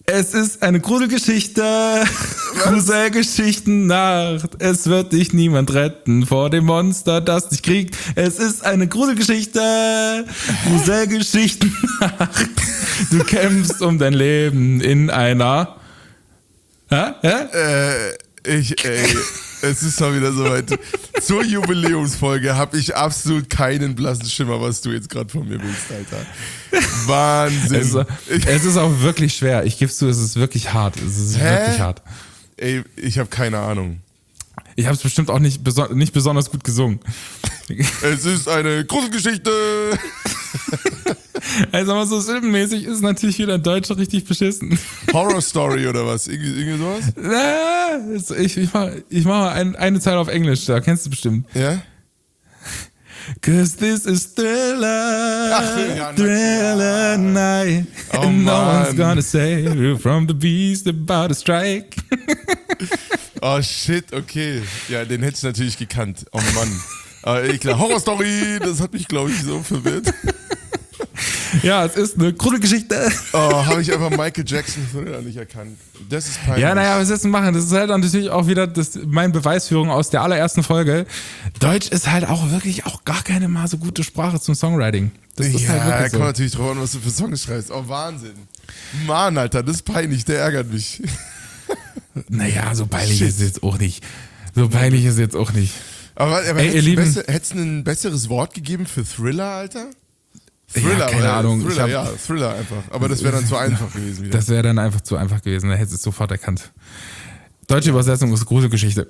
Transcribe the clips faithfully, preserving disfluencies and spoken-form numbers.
Es ist eine Gruselgeschichte, Gruselgeschichtennacht. Es wird dich niemand retten vor dem Monster, das dich kriegt. Es ist eine Gruselgeschichte, Gruselgeschichtennacht. Du kämpfst um dein Leben in einer... Hä? Hä? Äh, ich, ey, es ist mal wieder soweit. Zur Jubiläumsfolge habe ich absolut keinen blassen Schimmer, was du jetzt gerade von mir willst, Alter. Wahnsinn. Es ist, es ist auch wirklich schwer. Ich gebe es zu, es ist wirklich hart. Es ist Hä? wirklich hart. Ey, ich habe keine Ahnung. Ich habe es bestimmt auch nicht, beso- nicht besonders gut gesungen. Es ist eine Gruselgeschichte. Also mal so silbenmäßig ist natürlich wieder in Deutsch richtig beschissen. Horror Story oder was? Irgendwie, irgendwie sowas? Na, ich, ich mach, ich mach mal ein, eine Zeile auf Englisch, da kennst du bestimmt. Ja? Cause this is Thriller, Ach, ja, na Thriller night, Oh, and no Mann. one's gonna save you from the beast about to strike. Oh shit, okay. Ja, den hätte ich natürlich gekannt. Oh Mann. Aber ich glaube, Horror Story, das hat mich, glaube ich, so verwirrt. Ja, es ist eine Gruselgeschichte. Oh, habe ich einfach Michael Jackson Thriller nicht erkannt. Das ist peinlich. Ja, naja, was ist denn machen? Das ist halt dann natürlich auch wieder das, meine Beweisführung aus der allerersten Folge. Deutsch ist halt auch wirklich auch gar keine mal so gute Sprache zum Songwriting. Das ist ja, halt da wirklich kommt so. natürlich drauf an, was du für Songs schreibst. Oh, Wahnsinn. Mann, Alter, das ist peinlich, der ärgert mich. Naja, so peinlich Shit. ist es jetzt auch nicht. So peinlich ist es jetzt auch nicht. Aber, aber Ey, ihr hättest Lieben. du besser- hättest du ein besseres Wort gegeben für Thriller, Alter? Thriller, Ja, keine weil- Ahnung. Ich Thriller, hab- ja, Thriller einfach. Aber das wäre dann zu einfach gewesen wieder. Das wäre dann einfach zu einfach gewesen, da hättest du es sofort erkannt. Deutsche Übersetzung ist Gruselgeschichte.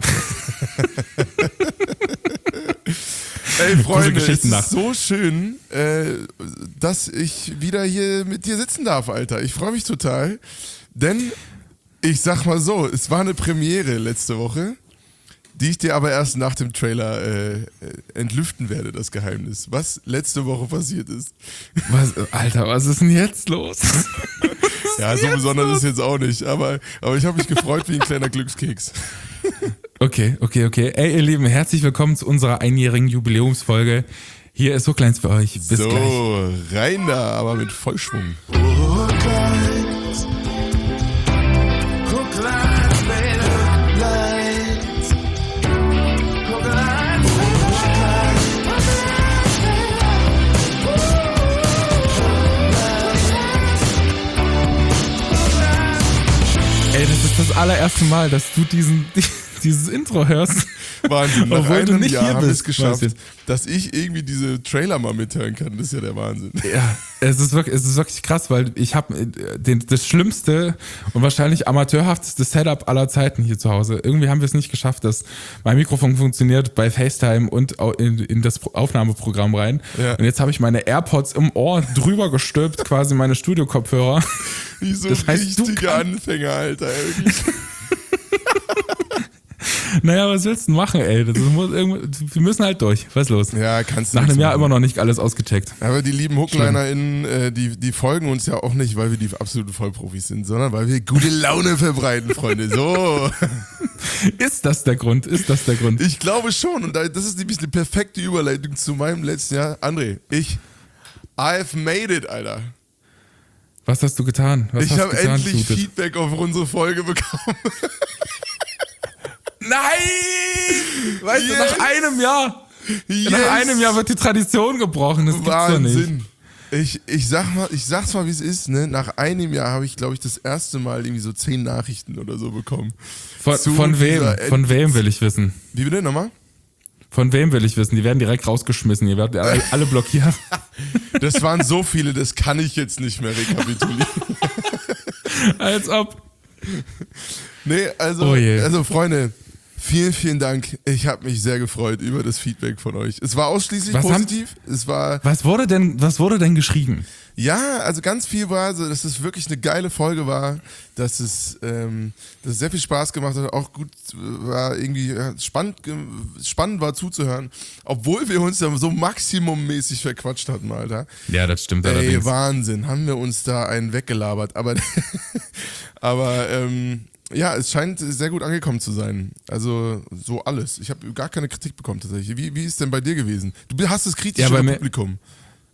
Ey, Freunde, es Gruselgeschichtennacht. ist so schön, äh, dass ich wieder hier mit dir sitzen darf, Alter. Ich freue mich total, denn ich sag mal so, es war eine Premiere letzte Woche, die ich dir aber erst nach dem Trailer äh, entlüften werde, das Geheimnis, was letzte Woche passiert ist. Was, Alter, was ist denn jetzt los? Ja, so besonders ist jetzt auch nicht, aber, aber ich habe mich gefreut wie ein kleiner Glückskeks. Okay, okay, okay. Ey, ihr Lieben, herzlich willkommen zu unserer einjährigen Jubiläumsfolge. Hier ist so kleins für euch. Bis so, gleich. rein da, aber mit Vollschwung. Ey, das ist das allererste Mal, dass du diesen, dieses Intro hörst. Wahnsinn, nach Obwohl du einem nicht Jahr hier haben wir bist, es geschafft, weißt dass ich irgendwie diese Trailer mal mithören kann. Das ist ja der Wahnsinn. Ja, es ist wirklich, es ist wirklich krass, weil ich habe das schlimmste und wahrscheinlich amateurhafteste Setup aller Zeiten hier zu Hause. Irgendwie haben wir es nicht geschafft, dass mein Mikrofon funktioniert bei FaceTime und au- in, in das Aufnahmeprogramm rein. Ja. Und jetzt habe ich meine AirPods im Ohr drüber gestülpt, quasi meine Studio-Kopfhörer. Wie so Das heißt, du richtige kannst- Anfänger, Alter. Wirklich. Naja, was willst du denn machen, ey? Das muss irgendwie, wir müssen halt durch. Was ist los? Ja, kannst du Nach nichts einem Jahr machen. immer noch nicht alles ausgecheckt. Aber die lieben HooklinerInnen, äh, die, die folgen uns ja auch nicht, weil wir die absoluten Vollprofis sind, sondern weil wir gute Laune verbreiten, Freunde. So. Ist das der Grund? Ist das der Grund? Ich glaube schon. Und da- das ist nämlich eine perfekte Überleitung zu meinem letzten Jahr. André, ich, I've made it, Alter. Was hast du getan? Was Ich hast du habe getan, endlich Judith? Feedback auf unsere Folge bekommen. Nein! Weißt Yes! du, nach einem Jahr, Yes! nach einem Jahr wird die Tradition gebrochen. Das gibt's doch nicht. Wahnsinn. Ich, ich, sag mal, ich sag's mal, wie es ist. Ne? Nach einem Jahr habe ich, glaube ich, das erste Mal irgendwie so zehn Nachrichten oder so bekommen. Von, Zu von wem? dieser End- Von wem will ich wissen? Wie bitte nochmal? Von wem will ich wissen? Die werden direkt rausgeschmissen. Ihr werdet alle, alle blockiert. Das waren so viele, das kann ich jetzt nicht mehr rekapitulieren. Als ob. Nee, also, Oh je. also Freunde, vielen, vielen Dank. Ich habe mich sehr gefreut über das Feedback von euch. Es war ausschließlich Was haben- positiv. Es war, Was wurde denn, was wurde denn geschrieben? ja, also ganz viel war, so, dass es wirklich eine geile Folge war, dass es, ähm, dass es sehr viel Spaß gemacht hat, auch gut äh, war, irgendwie ja, spannend, ge- spannend war zuzuhören, obwohl wir uns ja so maximummäßig verquatscht hatten, Alter. Ja, das stimmt Ey, allerdings. Wahnsinn, haben wir uns da einen weggelabert, aber, aber ähm, ja, es scheint sehr gut angekommen zu sein. Also so alles. Ich habe gar keine Kritik bekommen tatsächlich. Wie, wie ist denn bei dir gewesen? Du hast das Ja, kritische bei mir- Publikum.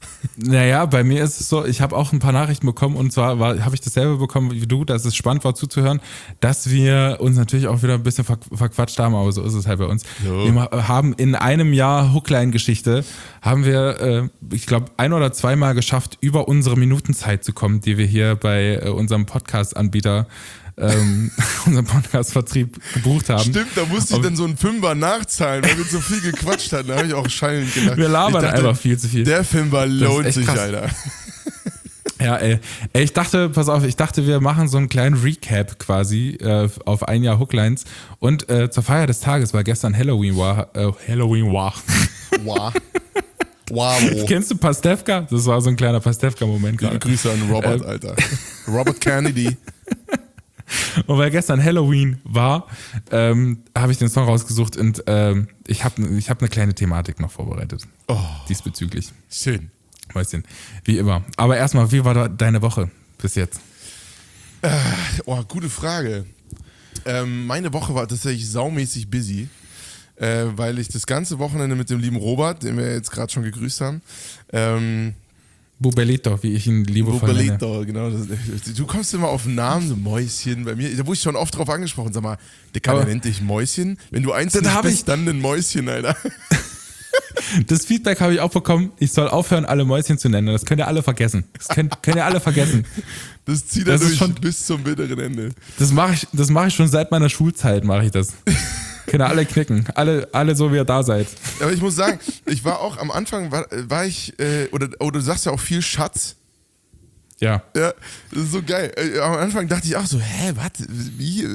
Naja, bei mir ist es so, ich habe auch ein paar Nachrichten bekommen und zwar habe ich dasselbe bekommen wie du, dass es spannend war zuzuhören, dass wir uns natürlich auch wieder ein bisschen ver verquatscht haben, aber so ist es halt bei uns. Jo. Wir haben in einem Jahr Hookline-Geschichte, haben wir, äh, ich glaube, ein oder zweimal geschafft, über unsere Minutenzeit zu kommen, die wir hier bei äh, unserem Podcast-Anbieter ähm, unseren Podcast-Vertrieb gebucht haben. Stimmt, da musste ich dann so einen Fünfer nachzahlen, weil wir so viel gequatscht hatten. Da habe ich auch schallend gedacht. Wir labern dachte, einfach viel zu viel. Der Fünfer lohnt sich, krass. Alter. Ja, ey. ey. Ich dachte, pass auf, ich dachte, wir machen so einen kleinen Recap quasi äh, auf ein Jahr Hooklines. Und äh, zur Feier des Tages, weil gestern Halloween war, äh, Halloween war. Wow. Wow. Kennst du Pastewka? Das war so ein kleiner Pastewka-Moment Liebe gerade. Grüße an Robert, Ähm. Alter. Robert Kennedy. Und weil gestern Halloween war, ähm, habe ich den Song rausgesucht und ähm, ich habe ich hab eine kleine Thematik noch vorbereitet. Oh, Diesbezüglich. schön. Mäuschen. Wie immer. Aber erstmal, wie war da deine Woche bis jetzt? Äh, oh, gute Frage. Ähm, meine Woche war tatsächlich saumäßig busy, äh, weil ich das ganze Wochenende mit dem lieben Robert, den wir jetzt gerade schon gegrüßt haben, ähm, Bubelito, wie ich ihn liebevoll nenne. Bubelito, genau. Das, du kommst immer auf den Namen, so Mäuschen. Bei mir, da wurde ich schon oft drauf angesprochen. Sag mal, der kann ja nennt dich Mäuschen. Wenn du eins nicht bist, ich dann ein Mäuschen, Alter. Das Feedback habe ich auch bekommen, ich soll aufhören, alle Mäuschen zu nennen. Das könnt ihr alle vergessen. Das könnt, könnt ihr alle vergessen. Das zieht er Das ist durch schon- bis zum bitteren Ende. Das mache ich, das mache ich schon seit meiner Schulzeit, mache ich das. Könnt ihr alle knicken. Alle, alle so, wie ihr da seid. Aber ich muss sagen, ich war auch am Anfang, war, war ich, äh, oder, oder du sagst ja auch viel Schatz. Ja. Ja, das ist so geil. Äh, Am Anfang dachte ich auch so, hä, was, wie?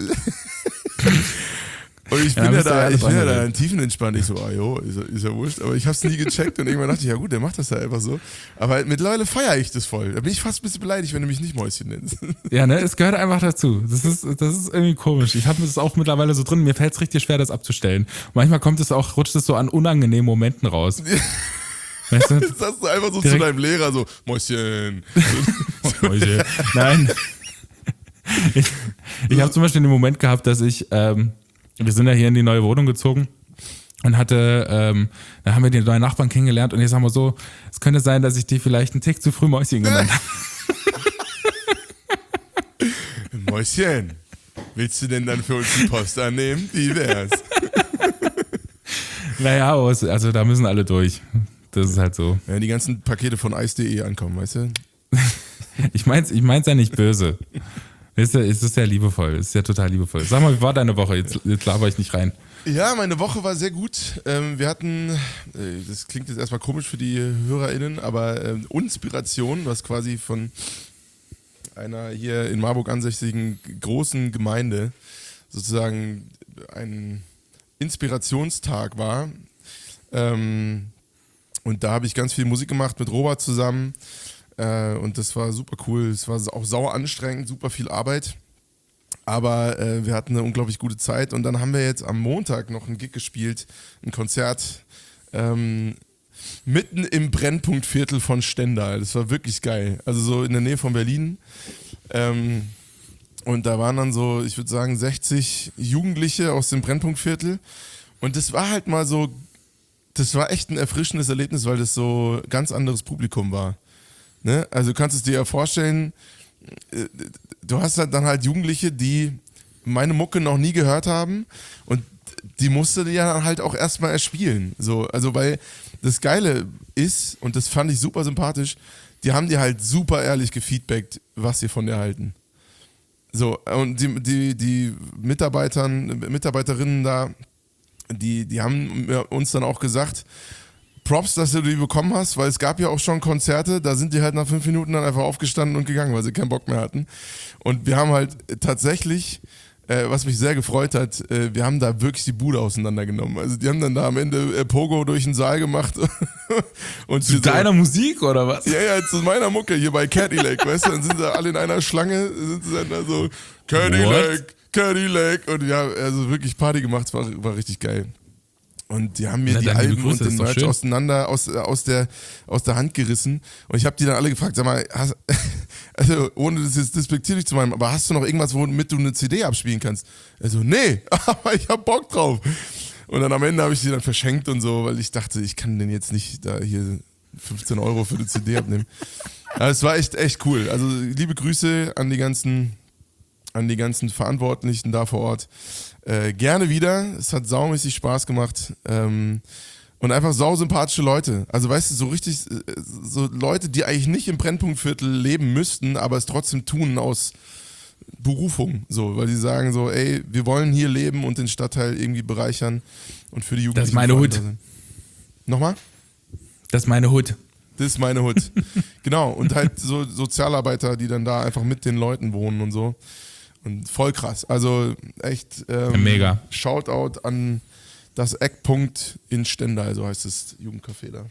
Und ich Ja, bin ja, müsst ihr da, alle ich bin ja dran da sein. in tiefenentspannt. Ich so, ah jo, ist, ja- ist ja wurscht. Aber ich hab's nie gecheckt und irgendwann dachte ich, ja gut, der macht das da einfach so. Aber mittlerweile feiere ich das voll. Da bin ich fast ein bisschen beleidigt, wenn du mich nicht Mäuschen nennst. Ja, ne, es gehört einfach dazu. Das ist, das ist irgendwie komisch. Ich habe das auch mittlerweile so drin, mir fällt es richtig schwer, das abzustellen. Manchmal kommt es auch, rutscht es so an unangenehmen Momenten raus. Weißt du? Das sagst du einfach so Direkt- zu deinem Lehrer, so, Mäuschen. Mäuse. Nein. Ich, ich habe zum Beispiel den Moment gehabt, dass ich, ähm, wir sind ja hier in die neue Wohnung gezogen und hatte, ähm, da haben wir die neuen Nachbarn kennengelernt und ich sag mal so, es könnte sein, dass ich die vielleicht einen Tick zu früh Mäuschen genannt habe. Mäuschen, willst du denn dann für uns die Post annehmen? Wie wär's? Naja, aber es- also da müssen alle durch. Das ist halt so. Wenn die ganzen Pakete von ice punkt de ankommen, weißt du? Ich mein's, ich mein's ja nicht böse. Es ist, ja, es ist ja liebevoll. Es ist ja total liebevoll. Sag mal, wie war deine Woche? Jetzt, jetzt laber ich nicht rein. Ja, meine Woche war sehr gut. Ähm, wir hatten, äh, das klingt jetzt erstmal komisch für die HörerInnen, aber ähm, Inspiration, was quasi von einer hier in Marburg ansässigen großen Gemeinde sozusagen ein Inspirationstag war. Ähm, und da habe ich ganz viel Musik gemacht mit Robert zusammen. Äh, und das war super cool. Es war auch sauer anstrengend, super viel Arbeit. Aber äh, wir hatten eine unglaublich gute Zeit und dann haben wir jetzt am Montag noch ein Gig gespielt, ein Konzert ähm, mitten im Brennpunktviertel von Stendal. Das war wirklich geil. Also so in der Nähe von Berlin. Ähm, und da waren dann so, ich würde sagen, sechzig Jugendliche aus dem Brennpunktviertel. Und das war halt mal so, das war echt ein erfrischendes Erlebnis, weil das so ganz anderes Publikum war. Ne? Also du kannst es dir ja vorstellen, du hast halt dann halt Jugendliche, die meine Mucke noch nie gehört haben und die musste dir ja halt auch erstmal erspielen. So, also weil das Geile ist, und das fand ich super sympathisch, die haben dir halt super ehrlich gefeedbackt, was sie von dir halten. So, und die, die, die Mitarbeitern, Mitarbeiterinnen da, die, die haben uns dann auch gesagt, Props, dass du die bekommen hast, weil es gab ja auch schon Konzerte, da sind die halt nach fünf Minuten dann einfach aufgestanden und gegangen, weil sie keinen Bock mehr hatten. Und wir haben halt tatsächlich, äh, was mich sehr gefreut hat, äh, wir haben da wirklich die Bude auseinandergenommen. Also die haben dann da am Ende äh, Pogo durch den Saal gemacht. Und Zu deiner Musik oder was? Ja, ja, zu meiner Mucke hier bei Cadillac, weißt du, dann sind sie alle in einer Schlange, sind sie dann da so, Cadillac, Cadillac, und ja, also wirklich Party gemacht, war, war richtig geil. Und die haben mir Na, die dann liebe Alben Grüße, und den ist doch Merch schön. auseinander aus, aus, der, aus der Hand gerissen. Und ich habe die dann alle gefragt, sag mal, hast, also ohne das jetzt despektierlich zu meinen, aber hast du noch irgendwas, womit du eine C D abspielen kannst? Also, nee, aber ich hab Bock drauf. Und dann am Ende habe ich sie dann verschenkt und so, weil ich dachte, ich kann den jetzt nicht da hier fünfzehn Euro für eine C D abnehmen. Aber es war echt, echt cool. Also liebe Grüße an die ganzen, an die ganzen Verantwortlichen da vor Ort. Äh, gerne wieder. Es hat saumäßig Spaß gemacht. Ähm, und einfach sausympathische Leute. Also weißt du, so richtig, so Leute, die eigentlich nicht im Brennpunktviertel leben müssten, aber es trotzdem tun aus Berufung. So, weil die sagen so, ey, wir wollen hier leben und den Stadtteil irgendwie bereichern und für die Jugendlichen. Das ist meine Hut. Nochmal? Das ist meine Hut. Das ist meine Hut. Genau. Und halt so Sozialarbeiter, die dann da einfach mit den Leuten wohnen und so. Und voll krass. Also echt ähm, mega. Shoutout an das Eckpunkt in Stendal, so heißt das Jugendcafé da.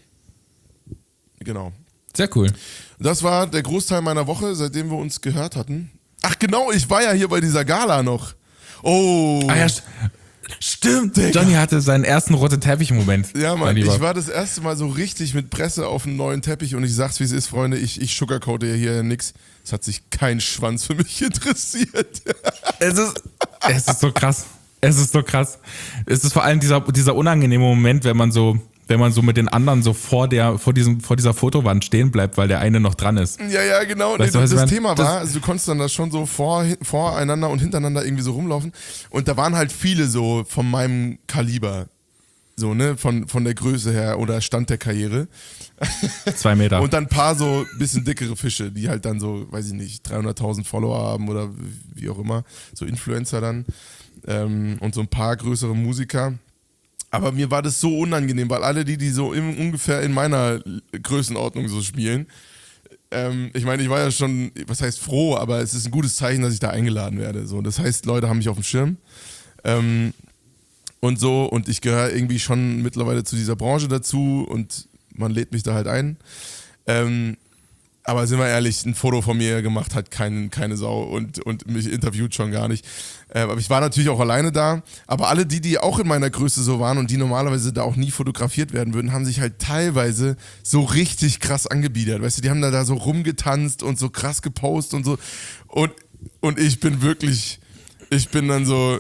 Genau. Sehr cool. Das war der Großteil meiner Woche, seitdem wir uns gehört hatten. Ach genau, ich war ja hier bei dieser Gala noch. Oh. Ah ja, st- stimmt. Digga. Johnny hatte seinen ersten roten Teppich-Moment. Ja, Mann, ich war das erste Mal so richtig mit Presse auf einem neuen Teppich und ich sag's, wie es ist, Freunde, ich, ich sugarcoate ja hier nix. Es hat sich kein Schwanz für mich interessiert. Es ist, es ist so krass. Es ist so krass. Es ist vor allem dieser, dieser unangenehme Moment, wenn man so, wenn man so mit den anderen so vor der, vor diesem, vor dieser Fotowand stehen bleibt, weil der eine noch dran ist. Ja, ja, genau. Weißt nee, du, das das Thema das war, also du konntest dann da schon so vor, voreinander und hintereinander irgendwie so rumlaufen. Und da waren halt viele so von meinem Kaliber. So, ne, von, von der Größe her oder Stand der Karriere. Zwei Meter. Und dann ein paar so bisschen dickere Fische, die halt dann so, weiß ich nicht, dreihunderttausend Follower haben oder wie auch immer. So Influencer dann. Ähm, und so ein paar größere Musiker. Aber mir war das so unangenehm, weil alle die, die so im, ungefähr in meiner Größenordnung so spielen, ähm, ich meine, ich war ja schon, was heißt froh, aber es ist ein gutes Zeichen, dass ich da eingeladen werde. So, das heißt, Leute haben mich auf dem Schirm. Ähm, und so, und ich gehöre irgendwie schon mittlerweile zu dieser Branche dazu und man lädt mich da halt ein. Ähm, aber sind wir ehrlich, ein Foto von mir gemacht hat kein, keine Sau und, und mich interviewt schon gar nicht. Äh, aber ich war natürlich auch alleine da. Aber alle die, die auch in meiner Größe so waren und die normalerweise da auch nie fotografiert werden würden, haben sich halt teilweise so richtig krass angebiedert. Weißt du, die haben da, da so rumgetanzt und so krass gepostet und so. Und, und ich bin wirklich, ich bin dann so,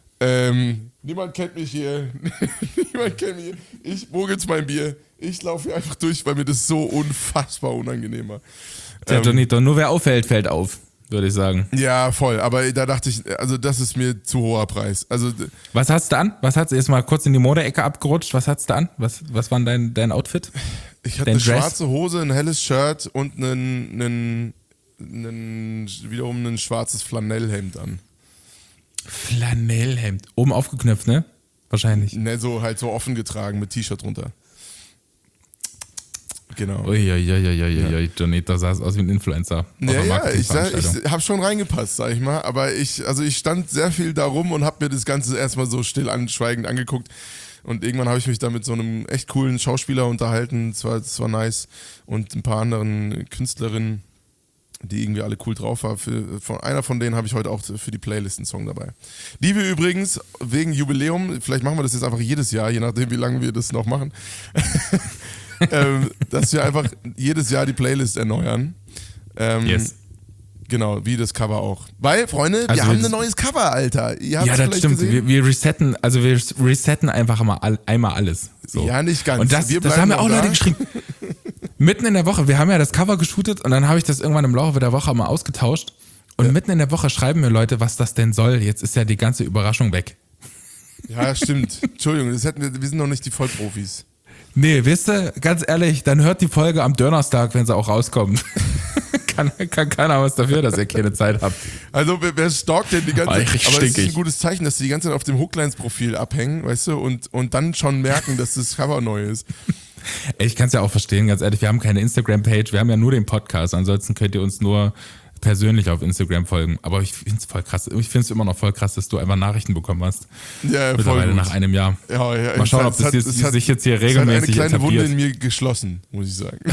ähm, niemand kennt mich hier. Niemand kennt mich hier. Ich, wo gibt's mein Bier? Ich laufe hier einfach durch, weil mir das so unfassbar unangenehm war. Der ähm, Donito, nur wer auffällt, fällt auf, würde ich sagen. Ja, voll. Aber da dachte ich, also das ist mir zu hoher Preis. Also was hast du an? Was hast du jetzt mal kurz in die Modeecke abgerutscht? Was hast du an? Was, was war dein, dein Outfit? Ich hatte dein eine Dress? schwarze Hose, ein helles Shirt und einen, einen, einen, wiederum ein schwarzes Flanellhemd an. Flanellhemd. Oben aufgeknöpft, ne? Wahrscheinlich. Ne, so halt so offen getragen mit T-Shirt drunter. Genau. Uiuiuiui, Johnny, da sah es aus wie ein Influencer. Ja, ja, ich, ich habe schon reingepasst, sag ich mal. Aber ich, also ich stand sehr viel da rum und habe mir das Ganze erstmal so still anschweigend angeguckt. Und irgendwann habe ich mich da mit so einem echt coolen Schauspieler unterhalten. Das war, das war nice. Und ein paar anderen Künstlerinnen, die irgendwie alle cool drauf waren. Für, von, einer von denen habe ich heute auch für die Playlist einen Song dabei. Die wir übrigens wegen Jubiläum, vielleicht machen wir das jetzt einfach jedes Jahr, je nachdem, wie lange wir das noch machen. ähm, dass wir einfach jedes Jahr die Playlist erneuern. Ähm, yes. Genau, wie das Cover auch. Weil, Freunde, wir also haben ein neues Cover, Alter. Ihr habt's ja, das vielleicht stimmt. gesehen. Wir, wir resetten, also wir resetten einfach mal all, einmal alles. So. Ja, nicht ganz. Und das, wir das haben ja auch da. Leute geschrieben. Mitten in der Woche, wir haben ja das Cover geshootet und dann habe ich das irgendwann im Laufe der Woche mal ausgetauscht. Und ja. mitten in der Woche schreiben mir Leute, was das denn soll. Jetzt ist ja die ganze Überraschung weg. Ja, stimmt. Entschuldigung, das hätten wir, wir sind noch nicht die Vollprofis. Nee, wisst ihr, ganz ehrlich, dann hört die Folge am Donnerstag, wenn sie auch rauskommt. kann, kann keiner was dafür, dass ihr keine Zeit habt. Also wer, wer stalkt denn die ganze Zeit? Oh, aber es ist ein gutes Zeichen, dass sie die ganze Zeit auf dem Hooklines-Profil abhängen, weißt du, und, und dann schon merken, dass das Cover neu ist. Ich kann es ja auch verstehen, ganz ehrlich, wir haben keine Instagram-Page, wir haben ja nur den Podcast, ansonsten könnt ihr uns nur persönlich auf Instagram folgen. Aber ich finde es voll krass, ich finde es immer noch voll krass, dass du einfach Nachrichten bekommen hast. Ja, mittlerweile voll nach einem Jahr. Ja, ja, mal schauen, ob das hat, jetzt, es hat, sich jetzt hier regelmäßig etabliert. Es hat eine kleine etabliert. Wunde in mir geschlossen, muss ich sagen.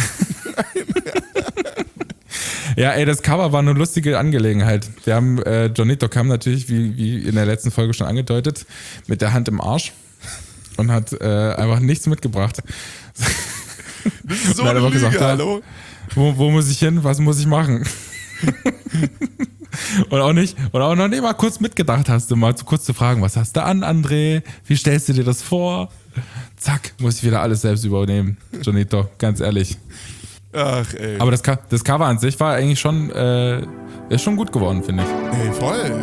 Ja, ey, das Cover war eine lustige Angelegenheit. Wir haben, äh, Johnito kam natürlich, wie, wie in der letzten Folge schon angedeutet, mit der Hand im Arsch und hat äh, einfach nichts mitgebracht. Das ist so eine Lüge, gesagt, hallo? Wo, wo muss ich hin? Was muss ich machen? Und auch nicht, und auch noch nicht mal kurz mitgedacht hast, mal zu kurz zu fragen, was hast du an, André? Wie stellst du dir das vor? Zack, muss ich wieder alles selbst übernehmen. Jonito, ganz ehrlich. Ach, ey. Aber das, das Cover an sich war eigentlich schon, äh, ist schon gut geworden, finde ich. Ey, voll.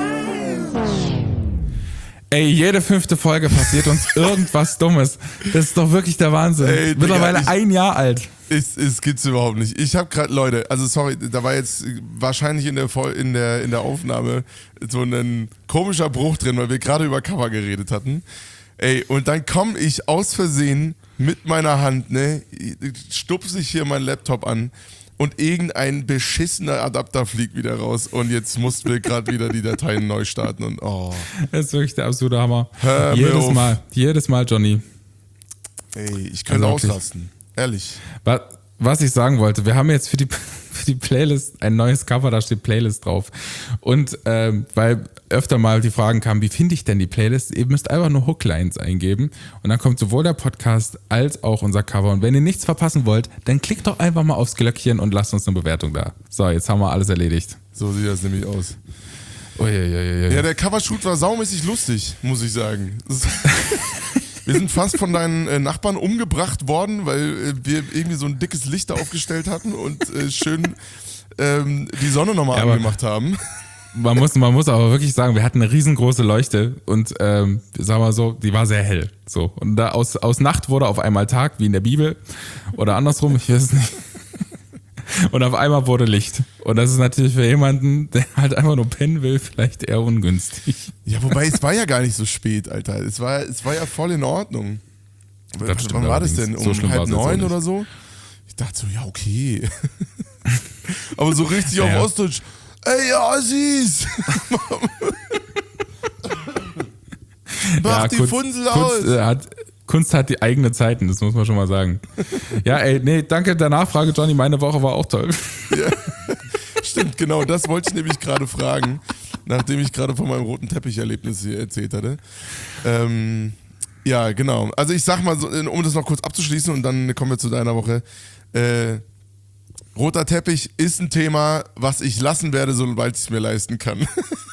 Ey, jede fünfte Folge passiert uns irgendwas Dummes. Das ist doch wirklich der Wahnsinn. Ey, mittlerweile Digga, ich, ein Jahr alt. Es, es gibt's überhaupt nicht. Ich habe gerade, Leute, also sorry, da war jetzt wahrscheinlich in der, in der, in der Aufnahme so ein komischer Bruch drin, weil wir gerade über Cover geredet hatten. Ey, und dann komme ich aus Versehen mit meiner Hand, ne, stupse ich hier meinen Laptop an und irgendein beschissener Adapter fliegt wieder raus und jetzt mussten wir gerade wieder die Dateien neu starten und oh. Das ist wirklich der absolute Hammer. Hör jedes auf. Mal, jedes Mal, Johnny. Ey, ich könnte also ausrasten. Ehrlich. Was ich sagen wollte, wir haben jetzt für die, für die Playlist ein neues Cover, da steht Playlist drauf. Und ähm, weil öfter mal die Fragen kamen, wie finde ich denn die Playlist? Ihr müsst einfach nur Hooklines eingeben und dann kommt sowohl der Podcast als auch unser Cover. Und wenn ihr nichts verpassen wollt, dann klickt doch einfach mal aufs Glöckchen und lasst uns eine Bewertung da. So, jetzt haben wir alles erledigt. So sieht das nämlich aus. Uiuiui. Ja, der Covershoot war saumäßig lustig, muss ich sagen. Wir sind fast von deinen äh, Nachbarn umgebracht worden, weil äh, wir irgendwie so ein dickes Licht da aufgestellt hatten und äh, schön ähm, die Sonne nochmal ja, angemacht haben. Man muss, man muss aber wirklich sagen, wir hatten eine riesengroße Leuchte und ähm, sagen wir so, die war sehr hell. So. Und da aus, aus Nacht wurde auf einmal Tag, wie in der Bibel oder andersrum, ich weiß es nicht. Und auf einmal wurde Licht. Und das ist natürlich für jemanden, der halt einfach nur pennen will, vielleicht eher ungünstig. Ja, wobei es war ja gar nicht so spät, Alter. Es war, es war ja voll in Ordnung. Das Wann war das denn? Um so halb neun oder so? Ich dachte so, ja, okay. Aber so richtig ja, auf ja. Ostdeutsch. Ey, Assis! Mach ja, die Kunst, Funsel Kunst, aus! Äh, hat, Kunst hat die eigenen Zeiten, das muss man schon mal sagen. Ja, ey, nee, danke der Nachfrage, Johnny. Meine Woche war auch toll. Ja, stimmt, genau. Das wollte ich nämlich gerade fragen, nachdem ich gerade von meinem roten Teppich-Erlebnis hier erzählt hatte. Ähm, ja, genau. Also ich sag mal, so, um das noch kurz abzuschließen und dann kommen wir zu deiner Woche. Äh, roter Teppich ist ein Thema, was ich lassen werde, sobald ich es mir leisten kann.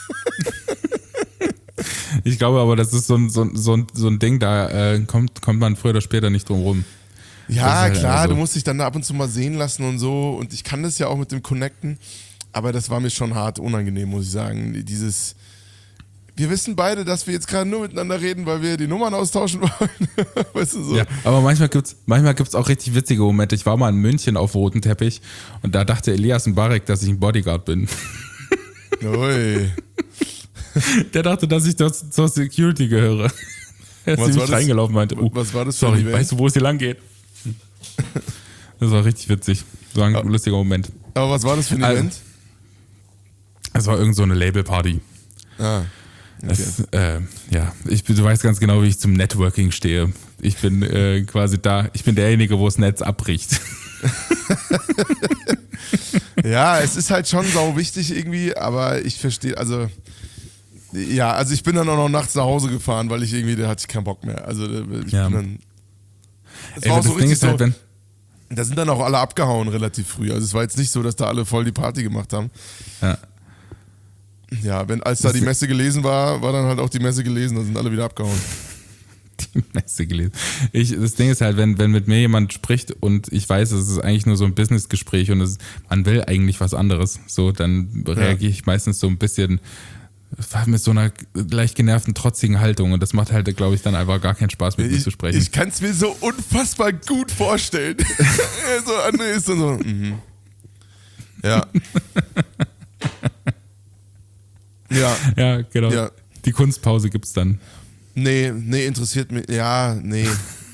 Ich glaube aber, das ist so ein, so ein, so ein, so ein Ding, da äh, kommt, kommt man früher oder später nicht drum rum. Ja, halt klar, also. Du musst dich dann ab und zu mal sehen lassen und so. Und ich kann das ja auch mit dem Connecten. Aber das war mir schon hart unangenehm, muss ich sagen. Dieses, wir wissen beide, dass wir jetzt gerade nur miteinander reden, weil wir die Nummern austauschen wollen. Weißt du, so. Ja, aber manchmal gibt's, manchmal gibt's auch richtig witzige Momente. Ich war mal in München auf roten Teppich und da dachte Elias Mbarek, dass ich ein Bodyguard bin. Ui. Der dachte, dass ich das zur Security gehöre. Er ist nämlich reingelaufen und meinte, oh, was war das für sorry, ein weißt du, wo es hier lang geht? Das war richtig witzig. Das war ein aber, lustiger Moment. Aber was war das für ein Event? Es war irgend so eine Label-Party. Ah, okay. Das, äh, ja, ich, du weißt ganz genau, wie ich zum Networking stehe. Ich bin äh, quasi da, ich bin derjenige, wo das Netz abbricht. Ja, es ist halt schon sau wichtig irgendwie, aber ich verstehe, also ja, also ich bin dann auch noch nachts nach Hause gefahren, weil ich irgendwie, da hatte ich keinen Bock mehr. Also ich ja. bin dann. Es Ey, war auch so das Ding ist halt, so, wenn. Da sind dann auch alle abgehauen relativ früh. Also es war jetzt nicht so, dass da alle voll die Party gemacht haben. Ja. Ja, wenn, als da die Messe gelesen war, war dann halt auch die Messe gelesen, dann sind alle wieder abgehauen. Die Messe gelesen. Ich, das Ding ist halt, wenn, wenn mit mir jemand spricht und ich weiß, es ist eigentlich nur so ein Businessgespräch und es, man will eigentlich was anderes, so, dann reagiere ich meistens so ein bisschen mit so einer leicht genervten, trotzigen Haltung und das macht halt, glaube ich, dann einfach gar keinen Spaß, mit ich, mir zu sprechen. Ich kann es mir so unfassbar gut vorstellen. So, André ist dann so, mhm. Ja. Ja. Ja, genau. Ja. Die Kunstpause gibt's dann. Nee, nee, interessiert mich. Ja, nee.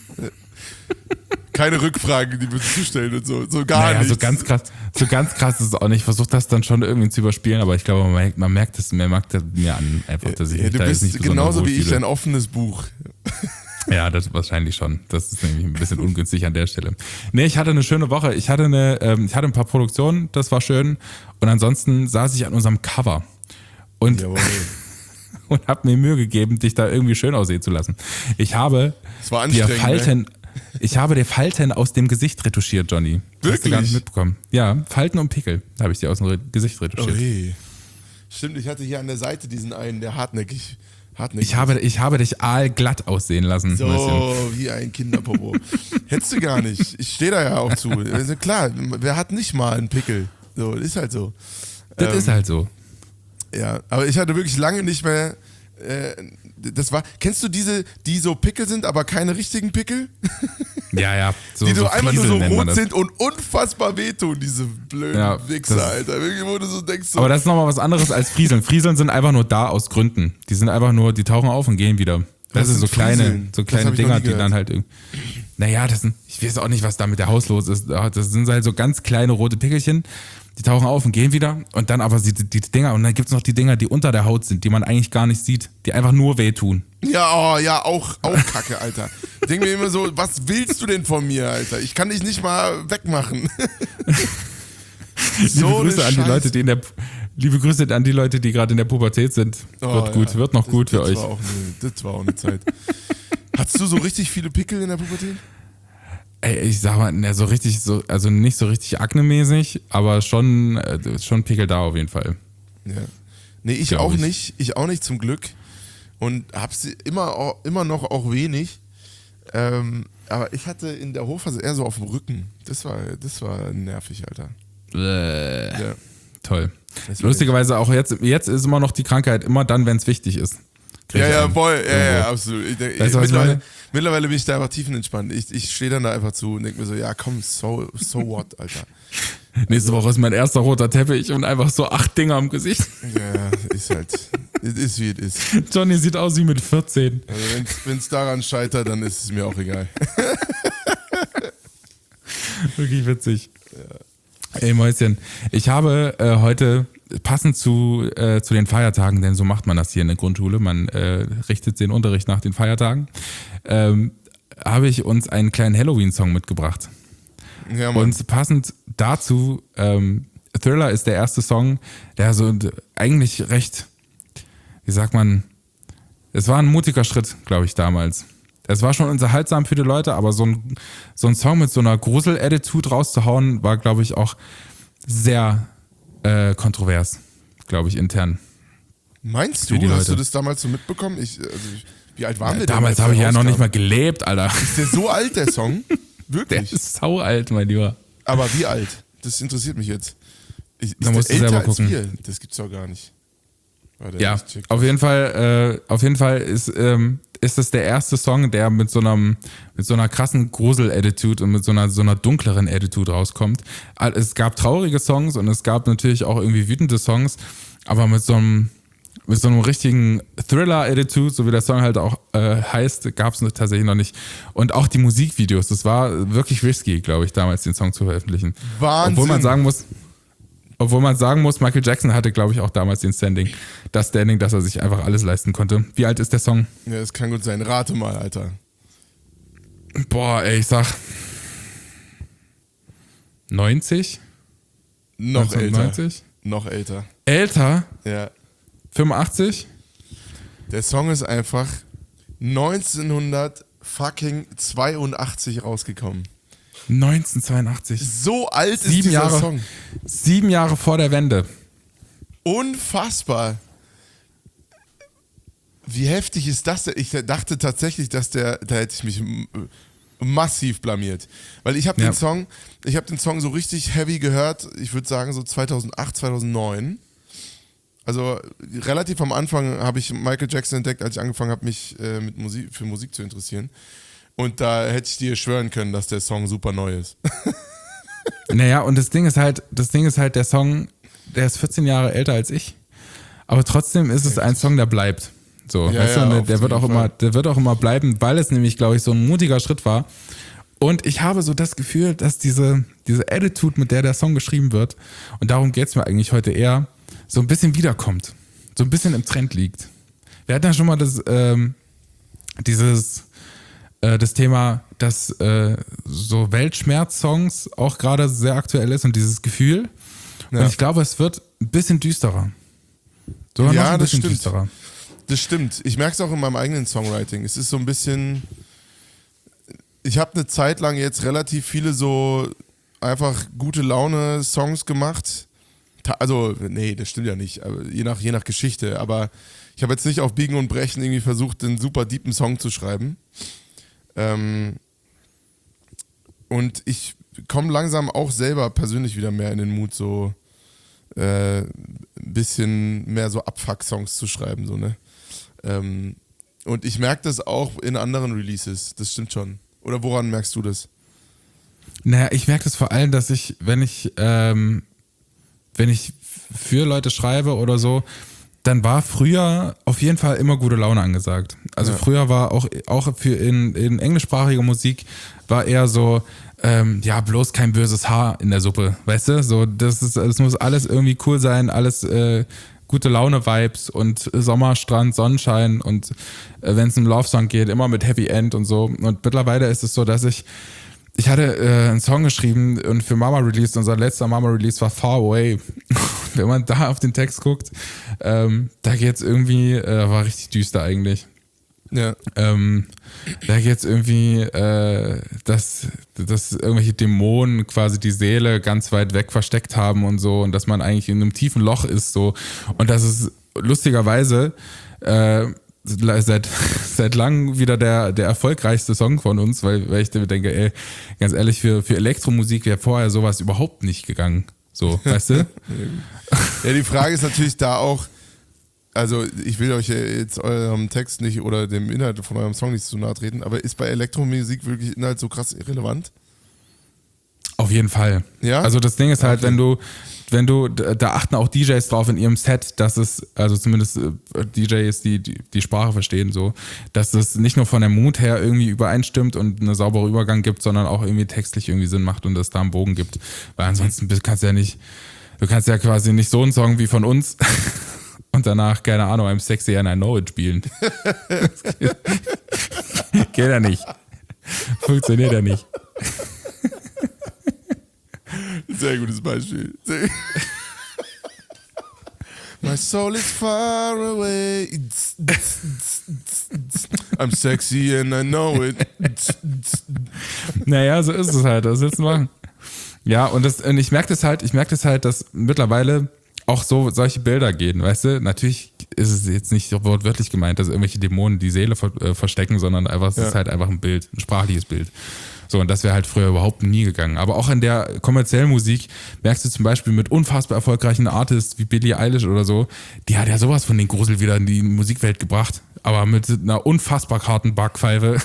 Keine Rückfragen, die würdest du stellen und so. So gar naja, nicht. So ganz krass, so ganz krass ist es auch nicht. Ich versuche das dann schon irgendwie zu überspielen, aber ich glaube, man merkt, man merkt es mir merkt das mir an, einfach, dass ich ja, mich du da bist jetzt nicht genauso wie ich wohlfühle. ein offenes Buch. Ja, das wahrscheinlich schon. Das ist nämlich ein bisschen ungünstig an der Stelle. Nee, ich hatte eine schöne Woche. Ich hatte eine, ähm, ich hatte ein paar Produktionen, das war schön. Und ansonsten saß ich an unserem Cover und, und habe mir Mühe gegeben, dich da irgendwie schön aussehen zu lassen. Ich habe das war dir anstrengend, Falten, ne? ich habe dir Falten aus dem Gesicht retuschiert, Johnny. Wirklich? Hast du gar nicht mitbekommen. Ja, Falten und Pickel habe ich dir aus dem Gesicht retuschiert. Ui. Stimmt, ich hatte hier an der Seite diesen einen, der hartnäckig, hartnäckig Ich habe, ich habe dich aalglatt aussehen lassen. So, Mäuschen. wie ein Kinderpopo. Hättest du gar nicht. Ich stehe da ja auch zu. Also klar, wer hat nicht mal einen Pickel? So, ist halt so. Das ähm, ist halt so. Ja, aber ich hatte wirklich lange nicht mehr. Äh, das war. Kennst du diese, die so Pickel sind, aber keine richtigen Pickel? Ja, ja. So, die so, so einfach nur Frieseln so nennt man rot das. sind und unfassbar wehtun, diese blöden Ja, Wichser, das- Alter. Wirklich, wo du so denkst, so, Aber das ist nochmal was anderes als Frieseln. Frieseln sind einfach nur da aus Gründen. Die sind einfach nur, die tauchen auf und gehen wieder. Das Was sind so sind kleine, Frieseln? so Das kleine hab ich noch Dinger, nie die gehört. dann halt irgendwie. Naja, das sind, ich weiß auch nicht, was da mit der Haus los ist. Das sind halt so ganz kleine rote Pickelchen, die tauchen auf und gehen wieder. Und dann aber die, die Dinger, und dann gibt's noch die Dinger, die unter der Haut sind, die man eigentlich gar nicht sieht, die einfach nur wehtun. ja, oh, ja, auch, auch Kacke, Alter. Ich denke mir immer so, was willst du denn von mir, Alter? Ich kann dich nicht mal wegmachen. Liebe eine Grüße an die Scheiße. Leute, die in der, liebe Grüße an die Leute, die gerade in der Pubertät sind. Oh, Wird gut, ja. wird noch Das- gut für das euch. War auch eine, das war auch eine Zeit. Hattest du so richtig viele Pickel in der Pubertät? Ey, ich sag mal, ne, so richtig, so, also nicht so richtig aknemäßig, aber schon, äh, schon Pickel da auf jeden Fall. Ja. Nee, ich Glaub auch ich. nicht. Ich auch nicht zum Glück. Und hab sie immer, auch- immer noch auch wenig. Ähm, aber ich hatte in der Hochphase eher so auf dem Rücken. Das war, das war nervig, Alter. Äh, Ja. Toll. Das war Lustigerweise auch jetzt, jetzt ist immer noch die Krankheit, immer dann, wenn es wichtig ist. Krieg Ja, ich ja, einen. voll, ja, Irgendwo. ja, absolut. Ich, denk- Weißt du, was ich mittlerweile, meine? mittlerweile bin ich da einfach tiefenentspannt. Ich, ich stehe dann da einfach zu und denke mir so, ja komm, so, so what, Alter. Nächste Woche ist mein erster roter Teppich und einfach so acht Dinger am Gesicht. Ja, ist halt, es ist wie es ist. Johnny sieht aus wie mit vierzehn. Also wenn es daran scheitert, dann ist es mir auch egal. Wirklich witzig. Ey Mäuschen, ich habe äh, heute passend zu, äh, zu den Feiertagen, denn so macht man das hier in der Grundschule, man äh, richtet den Unterricht nach den Feiertagen, ähm, habe ich uns einen kleinen Halloween-Song mitgebracht. Ja, Mann. Und passend dazu, ähm, Thriller ist der erste Song, der so eigentlich recht, wie sagt man, es war ein mutiger Schritt, glaube ich, damals. Es war schon unterhaltsam für die Leute, aber so ein, so ein Song mit so einer Grusel-Attitude rauszuhauen, war, glaube ich, auch sehr äh, kontrovers, glaube ich, intern. Meinst für die du, hast Leute. du das damals so mitbekommen? Ich, also ich, wie alt waren wir denn? Damals als habe ich der ja noch nicht rauskam? mal gelebt, Alter. Ist der so alt, der Song? Der Wirklich? ist saualt, mein Lieber. Aber wie alt? Das interessiert mich jetzt. Ich, ist Da musst der du selber älter als gucken. wir? Das gibt's doch gar nicht. Warte, Ja, ich check auf das. jeden Fall, äh, auf jeden Fall ist, ähm, ist das der erste Song, der mit so einem, mit so einer krassen Grusel-Attitude und mit so einer, so einer dunkleren Attitude rauskommt. Es gab traurige Songs und es gab natürlich auch irgendwie wütende Songs, aber mit so einem, mit so einem richtigen Thriller-Attitude, so wie der Song halt auch äh, heißt, gab es tatsächlich noch nicht. Und auch die Musikvideos, das war wirklich risky, glaube ich, damals den Song zu veröffentlichen. Wahnsinn. Obwohl man sagen muss, Obwohl man sagen muss, Michael Jackson hatte, glaube ich, auch damals den Standing, das Standing, dass er sich einfach alles leisten konnte. Wie alt ist der Song? Ja, das kann gut sein. Rate mal, Alter. Boah, ey, ich sag neunzig? Noch älter. neunzehnhundertneunzig? Noch älter. Älter? Ja. fünfundachtzig? Der Song ist einfach neunzehnhundertzweiundachtzig rausgekommen. neunzehnhundertzweiundachtzig. So alt ist Sieben dieser Jahre, Song. sieben Jahre vor der Wende. Unfassbar. Wie heftig ist das denn? Ich dachte tatsächlich, dass der, da hätte ich mich m- massiv blamiert. Weil ich habe Ja. den Song, ich habe den Song so richtig heavy gehört, ich würde sagen so zweitausendacht, zweitausendneun. Also relativ am Anfang habe ich Michael Jackson entdeckt, als ich angefangen habe, mich äh, mit Musik, für Musik zu interessieren. Und da hätte ich dir schwören können, dass der Song super neu ist. Naja, und das Ding ist halt, das Ding ist halt, der Song, der ist vierzehn Jahre älter als ich. Aber trotzdem ist es ein Song, der bleibt. So, Ja, weißt ja, du, und der, auf der wird jeden auch immer, Fall. der wird auch immer bleiben, weil es nämlich, glaube ich, so ein mutiger Schritt war. Und ich habe so das Gefühl, dass diese, diese Attitude, mit der der Song geschrieben wird, und darum geht es mir eigentlich heute eher, so ein bisschen wiederkommt. So ein bisschen im Trend liegt. Wir hatten ja schon mal das, ähm, dieses, äh, das Thema, dass äh, so Weltschmerz-Songs auch gerade sehr aktuell ist und dieses Gefühl. Ja. Und ich glaube, es wird ein bisschen düsterer. Sogar Ja, noch ein das bisschen stimmt. düsterer. Das stimmt. Ich merke es auch in meinem eigenen Songwriting. Es ist so ein bisschen. Ich habe eine Zeit lang jetzt relativ viele so einfach gute Laune-Songs gemacht, Also, nee, das stimmt ja nicht, aber je nach, je nach Geschichte. Aber ich habe jetzt nicht auf Biegen und Brechen irgendwie versucht, einen super deepen Song zu schreiben. Ähm, und ich komme langsam auch selber persönlich wieder mehr in den Mut, so äh, ein bisschen mehr so Abfuck-Songs zu schreiben, so, ne? Ähm, und ich merke das auch in anderen Releases, das stimmt schon. Oder woran merkst du das? Naja, ich merke das vor allem, dass ich, wenn ich, ähm, wenn ich für Leute schreibe oder so, dann war früher auf jeden Fall immer gute Laune angesagt. Also ja. früher war auch, auch für in, in englischsprachiger Musik war eher so, ähm, ja, bloß kein böses Haar in der Suppe, weißt du? So, das ist, das muss alles irgendwie cool sein, alles äh, gute Laune-Vibes und Sommer, Strand, Sonnenschein und äh, wenn es um Love-Song geht, immer mit Happy End und so. Und mittlerweile ist es so, dass ich Ich hatte äh, einen Song geschrieben und für Mama Release, unser letzter Mama Release war Far Away. Wenn man da auf den Text guckt, ähm, da geht's irgendwie, äh, war richtig düster eigentlich. Ja. Ähm, da geht's irgendwie, äh, dass, dass irgendwelche Dämonen quasi die Seele ganz weit weg versteckt haben und so und dass man eigentlich in einem tiefen Loch ist so und dass es lustigerweise äh, seit seit langem wieder der der erfolgreichste Song von uns, weil weil ich denke, ey, ganz ehrlich, für für Elektromusik wäre vorher sowas überhaupt nicht gegangen. So, weißt du? Ja, die Frage ist natürlich da auch, also ich will euch ja jetzt eurem Text nicht oder dem Inhalt von eurem Song nicht zu nahe treten, aber ist bei Elektromusik wirklich Inhalt so krass irrelevant? Auf jeden Fall. Ja? Also das Ding ist halt, Okay. wenn du wenn du, da achten auch D Js drauf in ihrem Set, dass es, also zumindest D Js, die, die die Sprache verstehen, so, dass es nicht nur von der Mut her irgendwie übereinstimmt und einen sauberen Übergang gibt, sondern auch irgendwie textlich irgendwie Sinn macht und es da einen Bogen gibt. Weil ansonsten kannst du ja nicht, du kannst ja quasi nicht so einen Song wie von uns und danach, keine Ahnung, I'm sexy and I know it spielen. geht, geht ja nicht. Funktioniert ja nicht. Sehr gutes Beispiel. Sehr My soul is far away. I'm sexy and I know it. Naja, so ist es halt. Was willst du machen? Ja, und, das, und ich merke das halt, ich merke das halt, dass mittlerweile auch so solche Bilder gehen, weißt du? Natürlich ist es jetzt nicht wortwörtlich gemeint, dass irgendwelche Dämonen die Seele ver- äh, verstecken, sondern einfach, es Ja. ist halt einfach ein Bild, ein sprachliches Bild. So, und das wäre halt früher überhaupt nie gegangen. Aber auch in der kommerziellen Musik merkst du zum Beispiel mit unfassbar erfolgreichen Artists wie Billie Eilish oder so, die hat ja sowas von den Grusel wieder in die Musikwelt gebracht, aber mit einer unfassbar harten Backpfeife.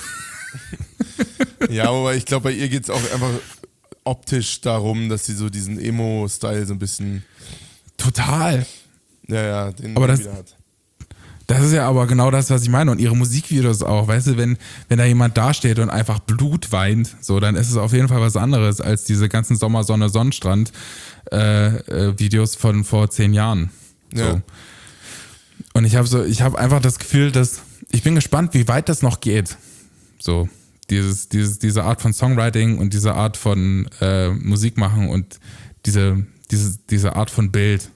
Ja, aber ich glaube, bei ihr geht es auch einfach optisch darum, dass sie so diesen Emo-Style so ein bisschen, Total. ja, ja, den Aber das- wieder hat. Das ist ja aber genau das, was ich meine. Und ihre Musikvideos auch. Weißt du, wenn, wenn da jemand dasteht und einfach Blut weint, so, dann ist es auf jeden Fall was anderes als diese ganzen Sommer, Sonne, Sonnenstrand äh, äh, Videos von vor zehn Jahren. So. Ja. Und ich habe so, ich habe einfach das Gefühl, dass ich bin gespannt, wie weit das noch geht. So, dieses, dieses, diese Art von Songwriting und diese Art von äh, Musik machen und diese, diese, diese Art von Bild.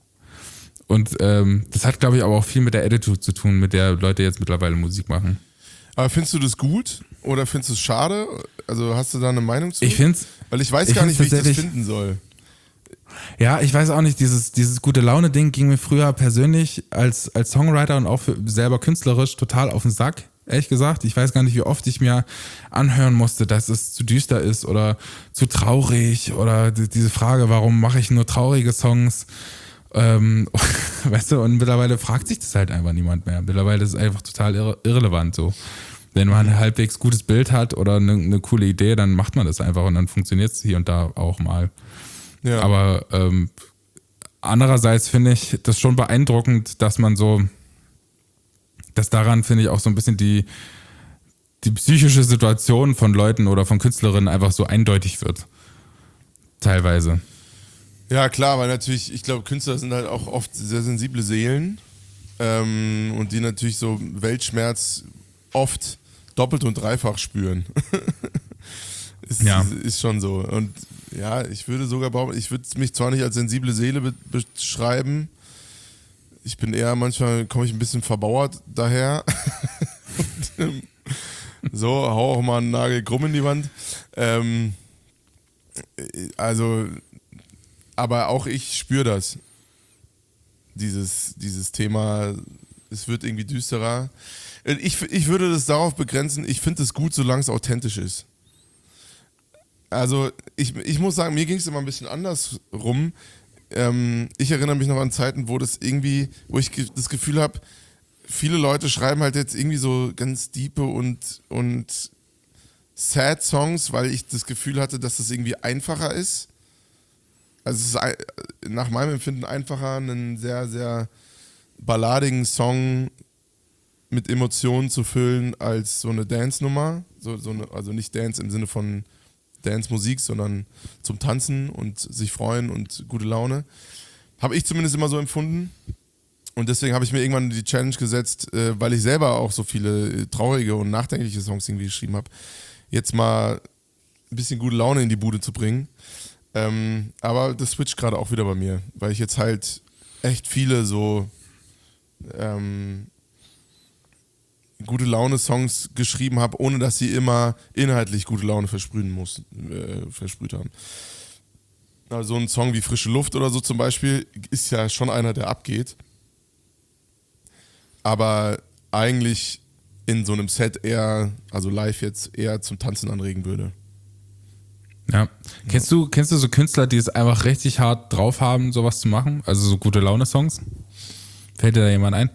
Und ähm, das hat, glaube ich, aber auch viel mit der Attitude zu tun, mit der Leute jetzt mittlerweile Musik machen. Aber findest du das gut oder findest du es schade? Also hast du da eine Meinung zu? Ich finde es, Weil ich weiß ich gar nicht, wie ich find's das tatsächlich- finden soll. ja, ich weiß auch nicht, dieses, dieses gute Laune-Ding ging mir früher persönlich als, als Songwriter und auch für, selber künstlerisch total auf den Sack. Ehrlich gesagt, ich weiß gar nicht, wie oft ich mir anhören musste, dass es zu düster ist oder zu traurig oder die, diese Frage, warum mache ich nur traurige Songs? Ähm, weißt du, und mittlerweile fragt sich das halt einfach niemand mehr. Mittlerweile ist es einfach total irre- irrelevant so. Wenn man ein halbwegs gutes Bild hat oder eine, eine coole Idee, dann macht man das einfach und dann funktioniert es hier und da auch mal. Ja. Aber ähm, andererseits finde ich das schon beeindruckend, dass man so, dass daran finde ich auch so ein bisschen die, die psychische Situation von Leuten oder von Künstlerinnen einfach so eindeutig wird. Teilweise. Ja, klar, weil natürlich, ich glaube, Künstler sind halt auch oft sehr sensible Seelen ähm, und die natürlich so Weltschmerz oft doppelt und dreifach spüren. ist, Ja. ist schon so. Und ja, ich würde sogar behaupten, ich würde mich zwar nicht als sensible Seele be- beschreiben, ich bin eher, manchmal komme ich ein bisschen verbauert daher. So, hau auch mal einen Nagel krumm in die Wand. Ähm, also, aber auch ich spüre das. Dieses, dieses Thema, es wird irgendwie düsterer. Ich, ich würde das darauf begrenzen, ich finde es gut, solange es authentisch ist. Also ich, ich muss sagen, mir ging es immer ein bisschen anders rum. Ähm, ich erinnere mich noch an Zeiten, wo das irgendwie, wo ich ge- das Gefühl habe, viele Leute schreiben halt jetzt irgendwie so ganz diepe und, und sad Songs, weil ich das Gefühl hatte, dass das irgendwie einfacher ist. Also es ist ein, nach meinem Empfinden einfacher, einen sehr, sehr balladigen Song mit Emotionen zu füllen als so eine Dance-Nummer. So, so eine, also nicht Dance im Sinne von Dance-Musik, sondern zum Tanzen und sich freuen und gute Laune. Habe ich zumindest immer so empfunden. Und deswegen habe ich mir irgendwann die Challenge gesetzt, äh, weil ich selber auch so viele traurige und nachdenkliche Songs irgendwie geschrieben habe, jetzt mal ein bisschen gute Laune in die Bude zu bringen. Ähm, aber das switcht gerade auch wieder bei mir, weil ich jetzt halt echt viele so ähm, gute Laune-Songs geschrieben habe, ohne dass sie immer inhaltlich gute Laune versprühen muss, äh, versprüht haben. Also ein Song wie Frische Luft oder so zum Beispiel ist ja schon einer, der abgeht. Aber eigentlich in so einem Set eher, also live jetzt, eher zum Tanzen anregen würde. Ja. Kennst du, kennst du so Künstler, die es einfach richtig hart drauf haben, sowas zu machen? Also so gute Laune-Songs? Fällt dir da jemand ein?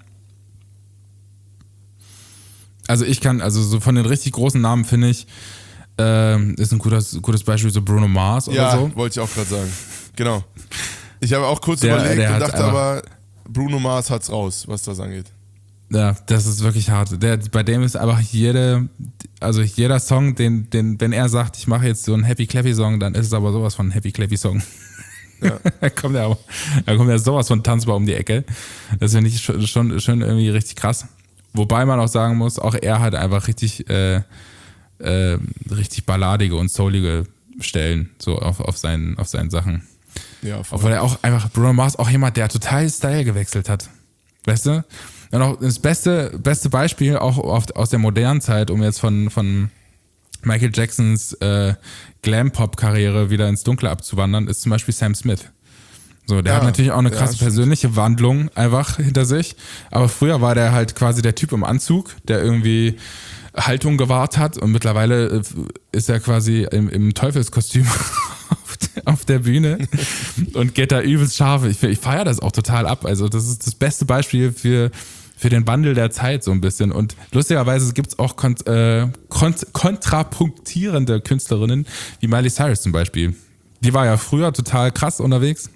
Also ich kann, also so von den richtig großen Namen finde ich, ähm, ist ein gutes, gutes Beispiel so Bruno Mars oder ja, so. Ja, wollte ich auch gerade sagen. Genau. Ich habe auch kurz der, überlegt der und dachte einfach, aber, Bruno Mars hat's raus, was das angeht. Ja, das ist wirklich hart. Der, bei dem ist einfach jede, also jeder Song, den, den, wenn er sagt, ich mache jetzt so einen Happy Clappy Song, dann ist es aber sowas von ein Happy Clappy Song. Ja. da kommt ja aber, da kommt ja sowas von tanzbar um die Ecke. Das finde ich schon, schon, schon irgendwie richtig krass. Wobei man auch sagen muss, auch er hat einfach richtig, äh, äh, richtig balladige und soulige Stellen so auf, auf, seinen, auf seinen Sachen. Ja, voll. Obwohl er auch einfach, Bruno Mars auch jemand, der total Style gewechselt hat. Weißt du? Und auch das beste, beste Beispiel auch auf, aus der modernen Zeit, um jetzt von, von Michael Jacksons äh, Glam-Pop-Karriere wieder ins Dunkle abzuwandern, ist zum Beispiel Sam Smith. So, der ja, hat natürlich auch eine krasse ja, persönliche Wandlung einfach hinter sich. Aber früher war der halt quasi der Typ im Anzug, der irgendwie Haltung gewahrt hat, und mittlerweile ist er quasi im, im Teufelskostüm auf, der, auf der Bühne und geht da übelst scharf. Ich, ich feiere das auch total ab. Also das ist das beste Beispiel für, für den Wandel der Zeit so ein bisschen. Und lustigerweise gibt es auch kont, äh, kont, kontrapunktierende Künstlerinnen, wie Miley Cyrus zum Beispiel. Die war ja früher total krass unterwegs.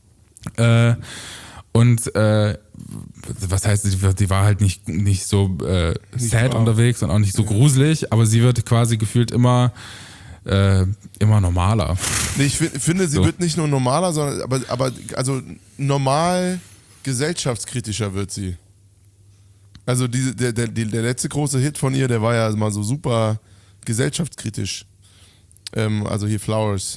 Äh, und äh, was heißt, die, die war halt nicht, nicht so äh, nicht sad wahr. unterwegs und auch nicht so ja. gruselig, aber sie wird quasi gefühlt immer äh, immer normaler. Nee, ich find, finde, sie so. wird nicht nur normaler, sondern aber, aber also normal gesellschaftskritischer wird sie. Also diese, der, der, der letzte große Hit von ihr, der war ja mal so super gesellschaftskritisch. Ähm, also hier Flowers.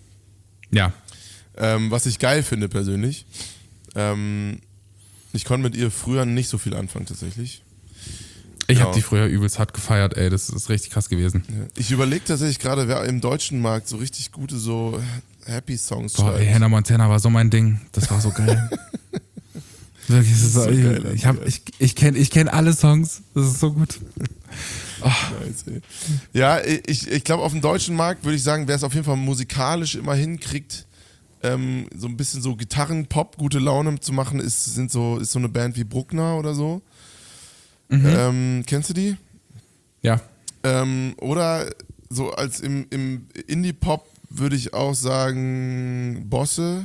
Ja. Ähm, was ich geil finde persönlich. Ähm, ich konnte mit ihr früher nicht so viel anfangen tatsächlich. Ich Ja. habe die früher übelst hart gefeiert, ey, das ist richtig krass gewesen. Ja. Ich überlege tatsächlich gerade, wer im deutschen Markt so richtig gute so Happy Songs Boah, ey, schreibt. Hannah Montana war so mein Ding, das war so geil. Wirklich, das ist so, So ich, geil, ich, hab, ich, ich kenne ich kenn alle Songs, das ist so gut. Oh. Nice, ey. Ja, ich, ich glaube, auf dem deutschen Markt würde ich sagen, wer es auf jeden Fall musikalisch immer hinkriegt, ähm, so ein bisschen so Gitarren-Pop, gute Laune zu machen, ist, sind so, ist so eine Band wie Bruckner oder so. Mhm. Ähm, kennst du die? Ja. Ähm, oder so als im, im Indie-Pop würde ich auch sagen Bosse,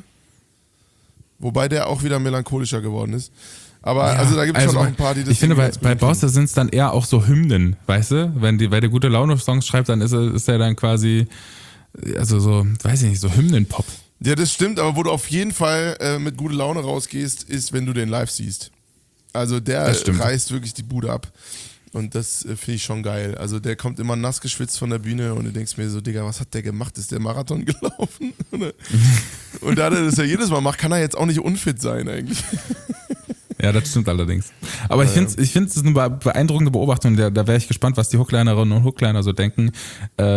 wobei der auch wieder melancholischer geworden ist. Aber Ja, also da gibt es also schon auch bei- ein paar, die das Ich finde, irgendwie bei, ganz gut bei hinkriegen. Bosse sind es dann eher auch so Hymnen, weißt du? Wenn, die, wenn der gute Laune-Songs schreibt, dann ist er, ist er dann quasi, also so, weiß ich nicht, so Hymnen-Pop. Ja, das stimmt, aber wo du auf jeden Fall äh, mit guter Laune rausgehst, ist, wenn du den live siehst. Also der Das stimmt. reißt wirklich die Bude ab. Und das äh, finde ich schon geil. Also der kommt immer nass geschwitzt von der Bühne und du denkst mir so, Digga, was hat der gemacht? Ist der Marathon gelaufen? Und da er das ja jedes Mal macht, kann er jetzt auch nicht unfit sein eigentlich. Ja, das stimmt allerdings. Aber ich finde es ich find's, das ist eine beeindruckende Beobachtung. Da, da wäre ich gespannt, was die Hooklinerinnen und Hookliner so denken. Ähm,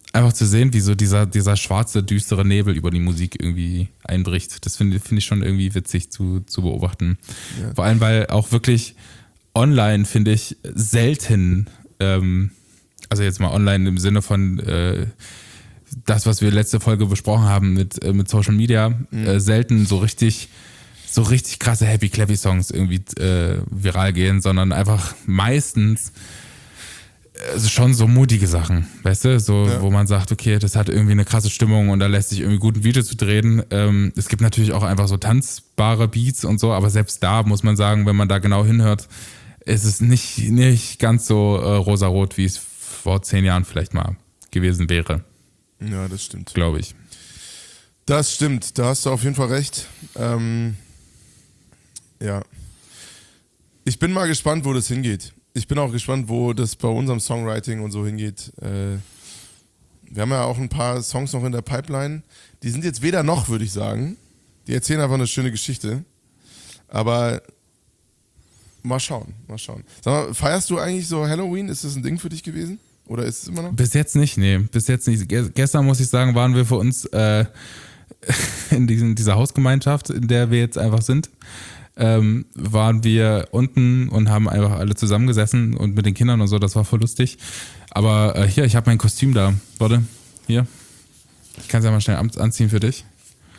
einfach zu sehen, wie so dieser, dieser schwarze, düstere Nebel über die Musik irgendwie einbricht. Das finde find ich schon irgendwie witzig zu, zu beobachten. Ja. Vor allem, weil auch wirklich online, finde ich, selten, ähm, also jetzt mal online im Sinne von äh, das, was wir letzte Folge besprochen haben mit, äh, mit Social Media, mhm. äh, selten so richtig so richtig krasse Happy Clappy Songs irgendwie äh, viral gehen, sondern einfach meistens also schon so mutige Sachen, weißt du, so ja. wo man sagt, okay, das hat irgendwie eine krasse Stimmung und da lässt sich irgendwie gut ein Video zu drehen. Ähm, es gibt natürlich auch einfach so tanzbare Beats und so, aber selbst da muss man sagen, wenn man da genau hinhört, ist es nicht, nicht ganz so äh, rosarot, wie es vor zehn Jahren vielleicht mal gewesen wäre. Ja, das stimmt. Glaube ich. Das stimmt, da hast du auf jeden Fall recht. Ähm, ja. Ich bin mal gespannt, wo das hingeht. Ich bin auch gespannt, wo das bei unserem Songwriting und so hingeht. Äh, wir haben ja auch ein paar Songs noch in der Pipeline. Die sind jetzt weder noch, würde ich sagen. Die erzählen einfach eine schöne Geschichte. Aber mal schauen, mal schauen. Sag mal, feierst du eigentlich so Halloween? Ist das ein Ding für dich gewesen? Oder ist es immer noch? Bis jetzt nicht, nee. Bis jetzt nicht. Ge- gestern, muss ich sagen, waren wir für uns äh, in diesen, dieser Hausgemeinschaft, in der wir jetzt einfach sind. Ähm, waren wir unten und haben einfach alle zusammengesessen und mit den Kindern und so, das war voll lustig. Aber äh, hier, ich habe mein Kostüm da. Warte, hier. Ich kann es ja mal schnell anziehen für dich.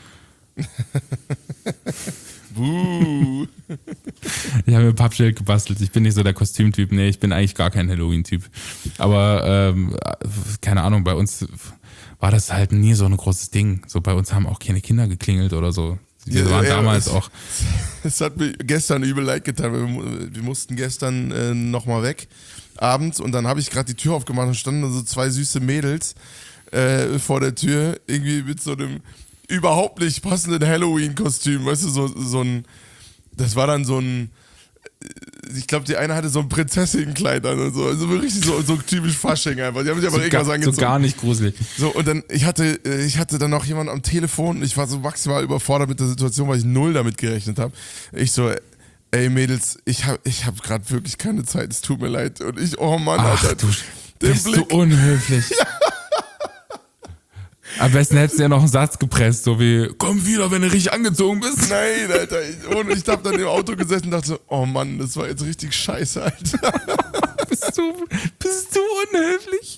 Buh. Ich habe mir ein Pappschild gebastelt. Ich bin nicht so der Kostümtyp. Nee, ich bin eigentlich gar kein Halloween-Typ. Aber ähm, keine Ahnung, bei uns war das halt nie so ein großes Ding. So bei uns haben auch keine Kinder geklingelt oder so. Wir waren ja, damals es, auch. Es hat mir gestern übel leid getan. Wir, wir mussten gestern äh, nochmal weg abends und dann habe ich gerade die Tür aufgemacht und standen da so zwei süße Mädels äh, vor der Tür, irgendwie mit so einem überhaupt nicht passenden Halloween-Kostüm. Weißt du, so, so ein. Das war dann so ein. Ich glaube, die eine hatte so ein Prinzessinnenkleid an und so. Also richtig so, so typisch Fasching einfach. Die haben sich aber so irgendwas gar, angezogen. So gar nicht gruselig. So, und dann, ich hatte, ich hatte dann noch jemanden am Telefon und ich war so maximal überfordert mit der Situation, weil ich null damit gerechnet habe. Ich so, ey Mädels, ich habe ich hab gerade wirklich keine Zeit, es tut mir leid. Und ich, oh Mann, Ach, Alter. Du bist so unhöflich. Ja. Am besten hättest du ja noch einen Satz gepresst, so wie, komm wieder, wenn du richtig angezogen bist. Nein, Alter. Ich, und ich hab dann im Auto gesessen und dachte so, oh Mann, das war jetzt richtig scheiße, Alter. bist, du, bist du unhöflich?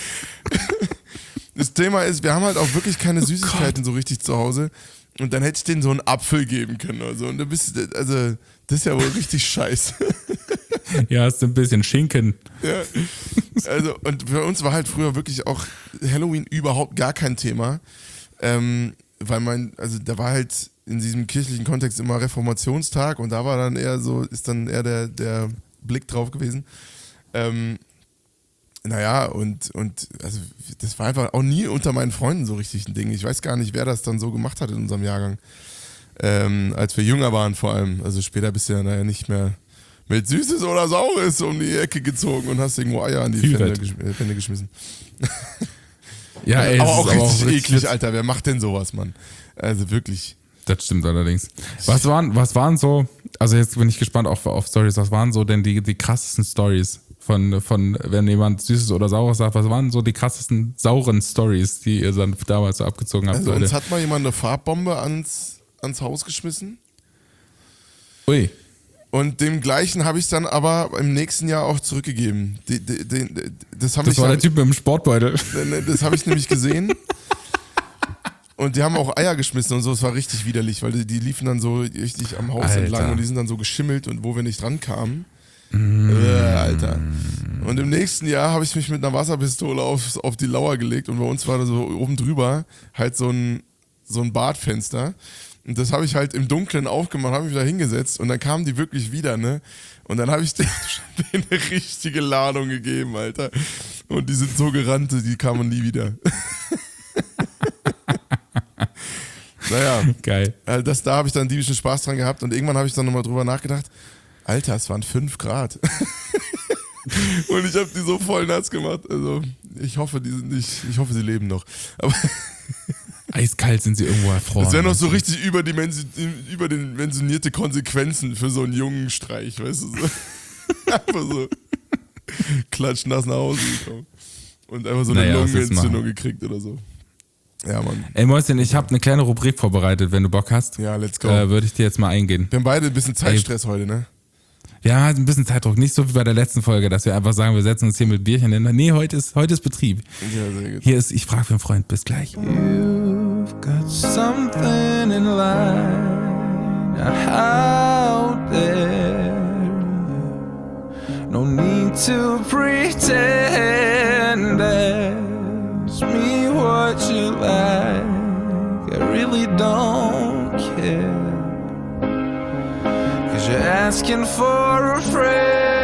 Das Thema ist, wir haben halt auch wirklich keine Süßigkeiten oh so richtig zu Hause. Und dann hätte ich denen so einen Apfel geben können oder so. Und du bist, also, das ist ja wohl richtig scheiße. Ja, hast du ein bisschen Schinken. Ja. Also, und für uns war halt früher wirklich auch Halloween überhaupt gar kein Thema. Ähm, weil mein, also da war halt in diesem kirchlichen Kontext immer Reformationstag und da war dann eher so, ist dann eher der, der Blick drauf gewesen. Ähm, naja, und, und also das war einfach auch nie unter meinen Freunden so richtig ein Ding. Ich weiß gar nicht, wer das dann so gemacht hat in unserem Jahrgang. Ähm, als wir jünger waren vor allem. Also später bist du ja naja nicht mehr mit Süßes oder Saures um die Ecke gezogen und hast irgendwo Eier an die Pfände, gesch- Pfände geschmissen. Ja, ey, aber auch aber richtig auch eklig, richtig Alter. Wer macht denn sowas, Mann? Also wirklich. Das stimmt allerdings. Was waren, was waren so, also jetzt bin ich gespannt auf, auf Stories, was waren so denn die, die krassesten Stories von, von, wenn jemand Süßes oder Saures sagt, was waren so die krassesten sauren Stories, die ihr dann damals so abgezogen habt? Also Leute? Uns hat mal jemand eine Farbbombe ans, ans Haus geschmissen. Ui. Und dem gleichen habe ich dann aber im nächsten Jahr auch zurückgegeben. Die, die, die, das das ich war hab, der Typ mit dem Sportbeutel. Das habe ich nämlich gesehen. Und die haben auch Eier geschmissen und so. Es war richtig widerlich, weil die, die liefen dann so richtig am Haus Alter. entlang und die sind dann so geschimmelt und wo wir nicht rankamen. Mm. Äh, Alter. Und im nächsten Jahr habe ich mich mit einer Wasserpistole auf, auf die Lauer gelegt und bei uns war da so oben drüber halt so ein, so ein Badfenster. Und das habe ich halt im Dunkeln aufgemacht, habe mich wieder hingesetzt und dann kamen die wirklich wieder, ne? Und dann habe ich denen eine richtige Ladung gegeben, Alter. Und die sind so gerannt, die kamen nie wieder. Naja. Geil. Also das, da habe ich dann diebischen Spaß dran gehabt und irgendwann habe ich dann nochmal drüber nachgedacht, Alter, es waren fünf Grad. Und ich habe die so voll nass gemacht. Also ich hoffe, die sind nicht, ich hoffe, sie leben noch. Aber eiskalt sind sie irgendwo erfroren. Das wären noch so richtig überdimensi- überdimensionierte Konsequenzen für so einen jungen Streich, weißt du? So. Einfach so klatschnass nach Hause gekommen. und einfach so eine Naja, was willst du Lungenentzündung machen? gekriegt oder so. Ja, Mann. Ey Mäuschen, ich habe eine kleine Rubrik vorbereitet, wenn du Bock hast. Ja, let's go. Äh, würde ich dir jetzt mal eingehen. Wir haben beide ein bisschen Zeitstress Ey. heute, ne? Wir haben halt ein bisschen Zeitdruck, nicht so wie bei der letzten Folge, dass wir einfach sagen, wir setzen uns hier mit Bierchen hin. Nee, heute ist, heute ist Betrieb. Ja, sehr gut. Hier ist, ich frage für einen Freund, bis gleich. You've got something in line out there. No need to pretend. Ask me what you like. I really don't care. You're asking for a friend.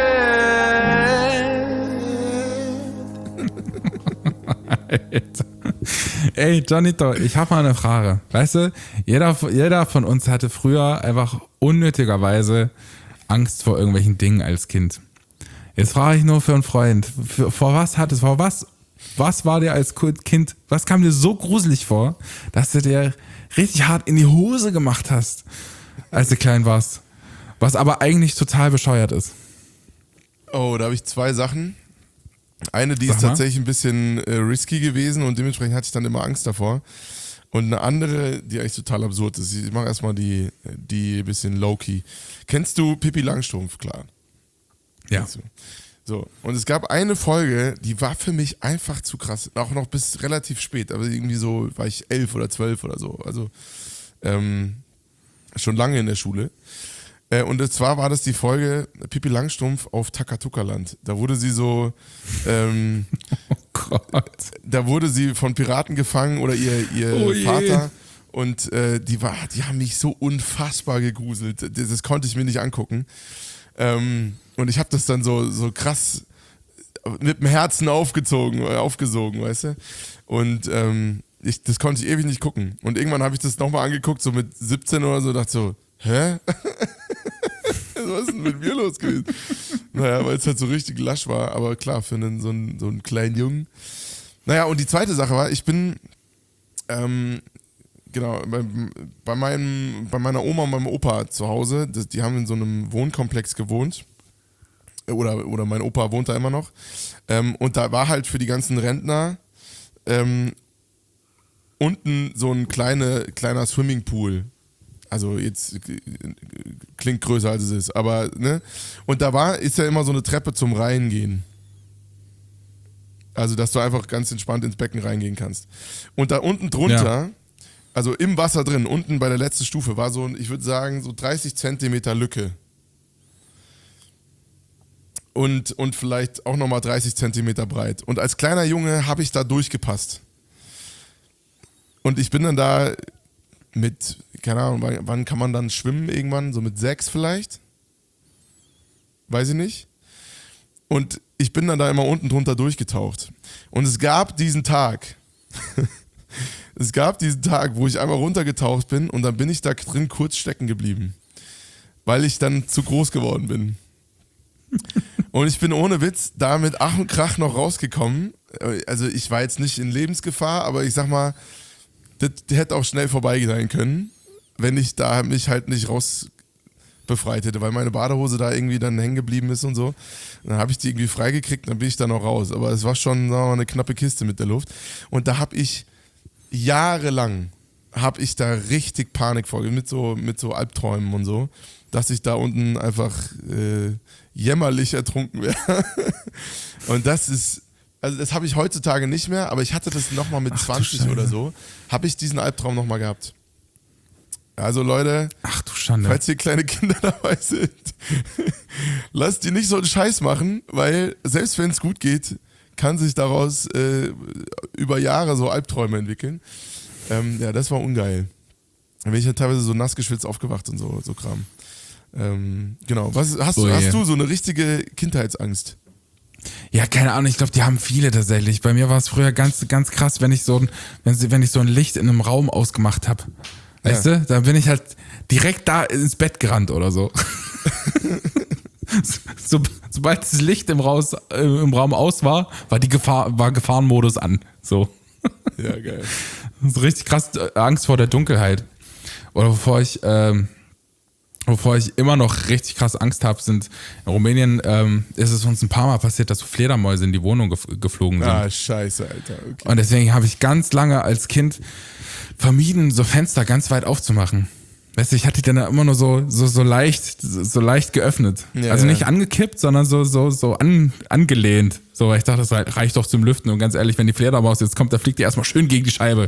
Ey, Johnito, ich habe mal eine Frage. Weißt du, jeder, jeder von uns hatte früher einfach unnötigerweise Angst vor irgendwelchen Dingen als Kind. Jetzt frage ich nur für einen Freund, für, vor was hattest, vor was, was war dir als Kind, was kam dir so gruselig vor, dass du dir richtig hart in die Hose gemacht hast, als du klein warst? Was aber eigentlich total bescheuert ist. Oh, da habe ich zwei Sachen. Eine, die Sag ist mal. tatsächlich ein bisschen äh, risky gewesen und dementsprechend hatte ich dann immer Angst davor. Und eine andere, die eigentlich total absurd ist. Ich mache erstmal die, die bisschen low-key. Kennst du Pippi Langstrumpf, klar? Ja. Kennst du? So, und es gab eine Folge, die war für mich einfach zu krass. Auch noch bis relativ spät, aber irgendwie so war ich elf oder zwölf oder so. Also ähm, schon lange in der Schule. Und zwar war das die Folge Pippi Langstrumpf auf Takatuka-Land. Da wurde sie so, ähm, oh Gott. Da wurde sie von Piraten gefangen oder ihr, ihr oh Vater. Und äh, die war, die haben mich so unfassbar gegruselt. Das, das konnte ich mir nicht angucken. Ähm, und ich habe das dann so, so krass mit dem Herzen aufgezogen, äh, aufgesogen, weißt du? Und ähm, ich, das konnte ich ewig nicht gucken. Und irgendwann habe ich das nochmal angeguckt, so mit siebzehn oder so, dachte so, hä? Was ist denn mit mir los gewesen? Naja, weil es halt so richtig lasch war, aber klar, für einen, so, einen, so einen kleinen Jungen. Naja, und die zweite Sache war, ich bin, ähm, genau, bei, bei, meinem, bei meiner Oma und meinem Opa zu Hause, das, die haben in so einem Wohnkomplex gewohnt. Oder, oder mein Opa wohnt da immer noch. Ähm, und da war halt für die ganzen Rentner ähm, unten so ein kleine, kleiner Swimmingpool. Also jetzt klingt größer als es ist, aber ne? Und da war, ist ja immer so eine Treppe zum Reingehen. Also, dass du einfach ganz entspannt ins Becken reingehen kannst. Und da unten drunter, ja. Also im Wasser drin, unten bei der letzten Stufe, war so, ich würde sagen, so dreißig Zentimeter Lücke. Und, und vielleicht auch nochmal dreißig Zentimeter breit. Und als kleiner Junge habe ich da durchgepasst. Und ich bin dann da mit, keine Ahnung, wann kann man dann schwimmen irgendwann? So mit sechs vielleicht? Weiß ich nicht. Und ich bin dann da immer unten drunter durchgetaucht. Und es gab diesen Tag, es gab diesen Tag, wo ich einmal runtergetaucht bin und dann bin ich da drin kurz stecken geblieben. Weil ich dann zu groß geworden bin. Und ich bin ohne Witz da mit Ach und Krach noch rausgekommen. Also ich war jetzt nicht in Lebensgefahr, aber ich sag mal, das hätte auch schnell vorbei sein können, wenn ich da mich halt nicht raus befreit hätte, weil meine Badehose da irgendwie dann hängen geblieben ist und so. Dann habe ich die irgendwie freigekriegt, dann bin ich da noch raus. Aber es war schon, sagen wir mal, eine knappe Kiste mit der Luft. Und da habe ich jahrelang, habe ich da richtig Panik vor, mit so, mit so Albträumen und so, dass ich da unten einfach äh, jämmerlich ertrunken wäre. Und das ist, also das habe ich heutzutage nicht mehr, aber ich hatte das nochmal mit Ach, zwanzig oder so, habe ich diesen Albtraum nochmal gehabt. Also Leute, Ach du Schande. Falls hier kleine Kinder dabei sind, lasst die nicht so einen Scheiß machen, weil selbst wenn es gut geht, kann sich daraus äh, über Jahre so Albträume entwickeln. Ähm, ja, das war ungeil. Da bin ich ja teilweise so nass geschwitzt aufgewacht und so, so Kram. Ähm, genau. Was, hast, oh, du, yeah. hast du so eine richtige Kindheitsangst? Ja, keine Ahnung, ich glaube, die haben viele tatsächlich. Bei mir war es früher ganz, ganz krass, wenn ich so ein, wenn, wenn ich so ein Licht in einem Raum ausgemacht habe. Weißt ja. du? Da bin ich halt direkt da ins Bett gerannt oder so. so sobald das Licht im, Raus, äh, im Raum aus war, war die Gefahr, war Gefahrenmodus an. So. Ja, geil. So richtig krass Angst vor der Dunkelheit. Oder bevor ich, ähm, wovor ich immer noch richtig krass Angst habe, sind in Rumänien ähm, ist es uns ein paar Mal passiert, dass so Fledermäuse in die Wohnung gef- geflogen sind. Ah, scheiße, Alter. Okay. Und deswegen habe ich ganz lange als Kind vermieden, so Fenster ganz weit aufzumachen. Weißt du, ich hatte die dann immer nur so, so, so leicht, so leicht geöffnet. Ja, also nicht ja. angekippt, sondern so, so, so an, angelehnt. So, weil ich dachte, das reicht doch zum Lüften. Und ganz ehrlich, wenn die Fledermaus jetzt kommt, da fliegt die erstmal schön gegen die Scheibe.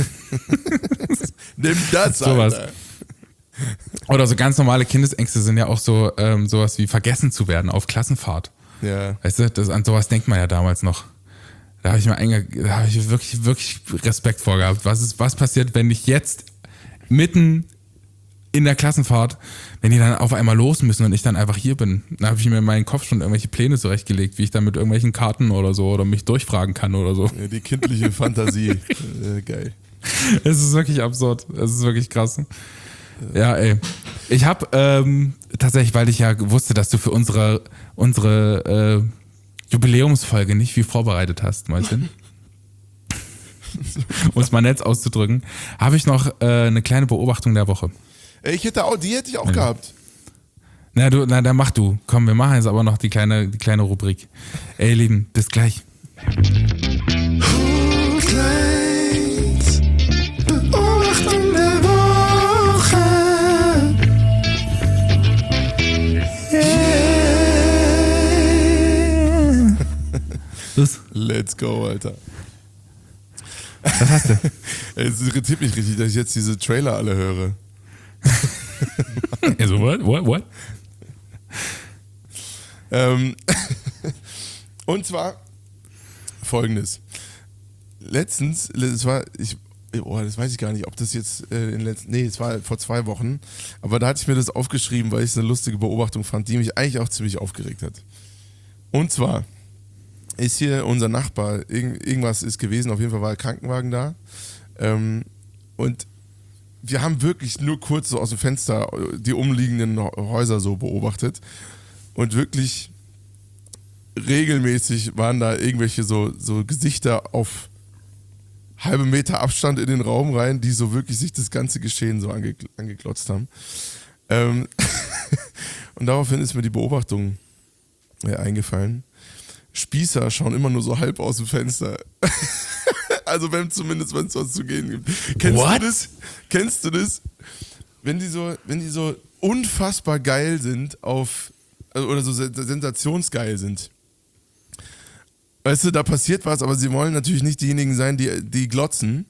Nimm das, Sowas. Alter. Oder so ganz normale Kindesängste sind ja auch so ähm, sowas wie vergessen zu werden auf Klassenfahrt. Ja. Weißt du, das, an sowas denkt man ja damals noch. Da habe ich mir einge- da habe ich wirklich, wirklich Respekt vor gehabt. Was ist, was passiert, wenn ich jetzt mitten in der Klassenfahrt, wenn die dann auf einmal los müssen und ich dann einfach hier bin? Da habe ich mir in meinen Kopf schon irgendwelche Pläne zurechtgelegt, wie ich dann mit irgendwelchen Karten oder so oder mich durchfragen kann oder so. Ja, die kindliche Fantasie. äh, geil. Es ist wirklich absurd. Es ist wirklich krass. Ja, ey. Ich habe ähm, tatsächlich, weil ich ja wusste, dass du für unsere, unsere äh, Jubiläumsfolge nicht viel vorbereitet hast, Mäuschen. Um es mal nett auszudrücken, habe ich noch äh, eine kleine Beobachtung der Woche. Ey, ich hätte auch, die hätte ich auch Ja. gehabt. Na, du, na, dann mach du. Komm, wir machen jetzt aber noch die kleine, die kleine Rubrik. Ey, ihr Lieben, bis gleich. Kleins, Beobachtung der Woche. Yeah. Los, Let's go, Alter. was hast du? Ey, es irritiert mich richtig, dass ich jetzt diese Trailer alle höre. Also, what, what, what? Ähm, und zwar folgendes. Letztens, es war, ich, oh, das weiß ich gar nicht, ob das jetzt äh, in den letzten, nee, es war vor zwei Wochen, aber da hatte ich mir das aufgeschrieben, weil ich es eine lustige Beobachtung fand, die mich eigentlich auch ziemlich aufgeregt hat. Und zwar ist hier unser Nachbar, irgend, irgendwas ist gewesen, auf jeden Fall war ein Krankenwagen da, ähm, und wir haben wirklich nur kurz so aus dem Fenster die umliegenden Häuser so beobachtet und wirklich regelmäßig waren da irgendwelche so, so Gesichter auf halbe Meter Abstand in den Raum rein, die so wirklich sich das ganze Geschehen so ange, angeklotzt haben. Ähm und daraufhin ist mir die Beobachtung äh, eingefallen. Spießer schauen immer nur so halb aus dem Fenster. Also wenn zumindest, wenn es was zu gehen gibt. Kennst What? du das? Kennst du das? Wenn die so, wenn die so unfassbar geil sind auf, also, oder so sensationsgeil sind. Weißt du, da passiert was, aber sie wollen natürlich nicht diejenigen sein, die, die glotzen.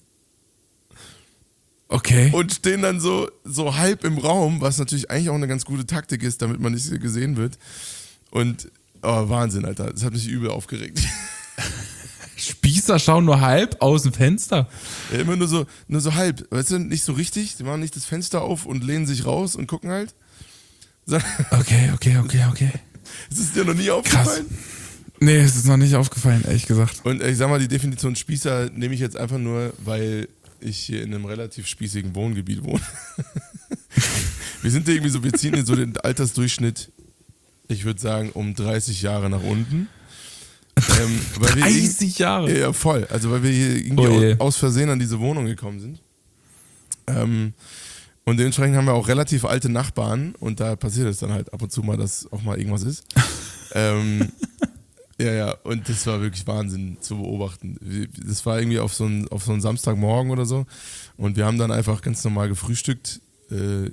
Okay. Und stehen dann so, so halb im Raum, was natürlich eigentlich auch eine ganz gute Taktik ist, damit man nicht gesehen wird. Und, oh, Wahnsinn, Alter. Das hat mich übel aufgeregt. Spießer schauen nur halb aus dem Fenster. Ja, immer nur so, nur so halb. Weißt du, nicht so richtig. Die machen nicht das Fenster auf und lehnen sich raus und gucken halt. So. Okay, okay, okay, okay. Ist es dir noch nie aufgefallen? Nee, es ist noch nicht aufgefallen, ehrlich gesagt. Und ich sag mal, die Definition Spießer nehme ich jetzt einfach nur, weil ich hier in einem relativ spießigen Wohngebiet wohne. Wir sind irgendwie so, wir ziehen in so den Altersdurchschnitt, ich würde sagen, um dreißig Jahre nach unten. Ähm, weil wir dreißig Jahre? Ja, ja, voll. Also weil wir hier irgendwie Oh je. aus Versehen an diese Wohnung gekommen sind. Ähm, und dementsprechend haben wir auch relativ alte Nachbarn und da passiert es dann halt ab und zu mal, dass auch mal irgendwas ist. ähm, ja, ja, und das war wirklich Wahnsinn zu beobachten. Das war irgendwie auf so einen, auf so einen Samstagmorgen oder so und wir haben dann einfach ganz normal gefrühstückt. Äh,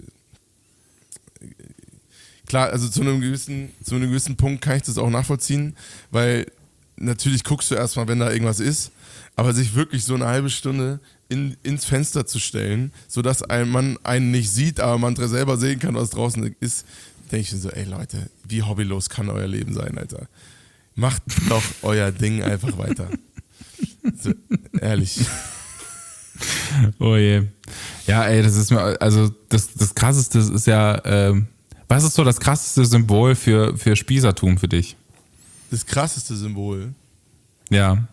klar, also zu einem gewissen, zu einem gewissen Punkt kann ich das auch nachvollziehen, weil natürlich guckst du erstmal, wenn da irgendwas ist, aber sich wirklich so eine halbe Stunde in, ins Fenster zu stellen, sodass ein Mann einen nicht sieht, aber man selber sehen kann, was draußen ist, denke ich mir so, ey Leute, wie hobbylos kann euer Leben sein, Alter? Macht doch euer Ding einfach weiter. So, ehrlich. Oh je. Ja, ey, das ist mir, also das, das krasseste ist ja, ähm, was ist so das krasseste Symbol für, für Spießertum für dich? Das krasseste Symbol. Ja.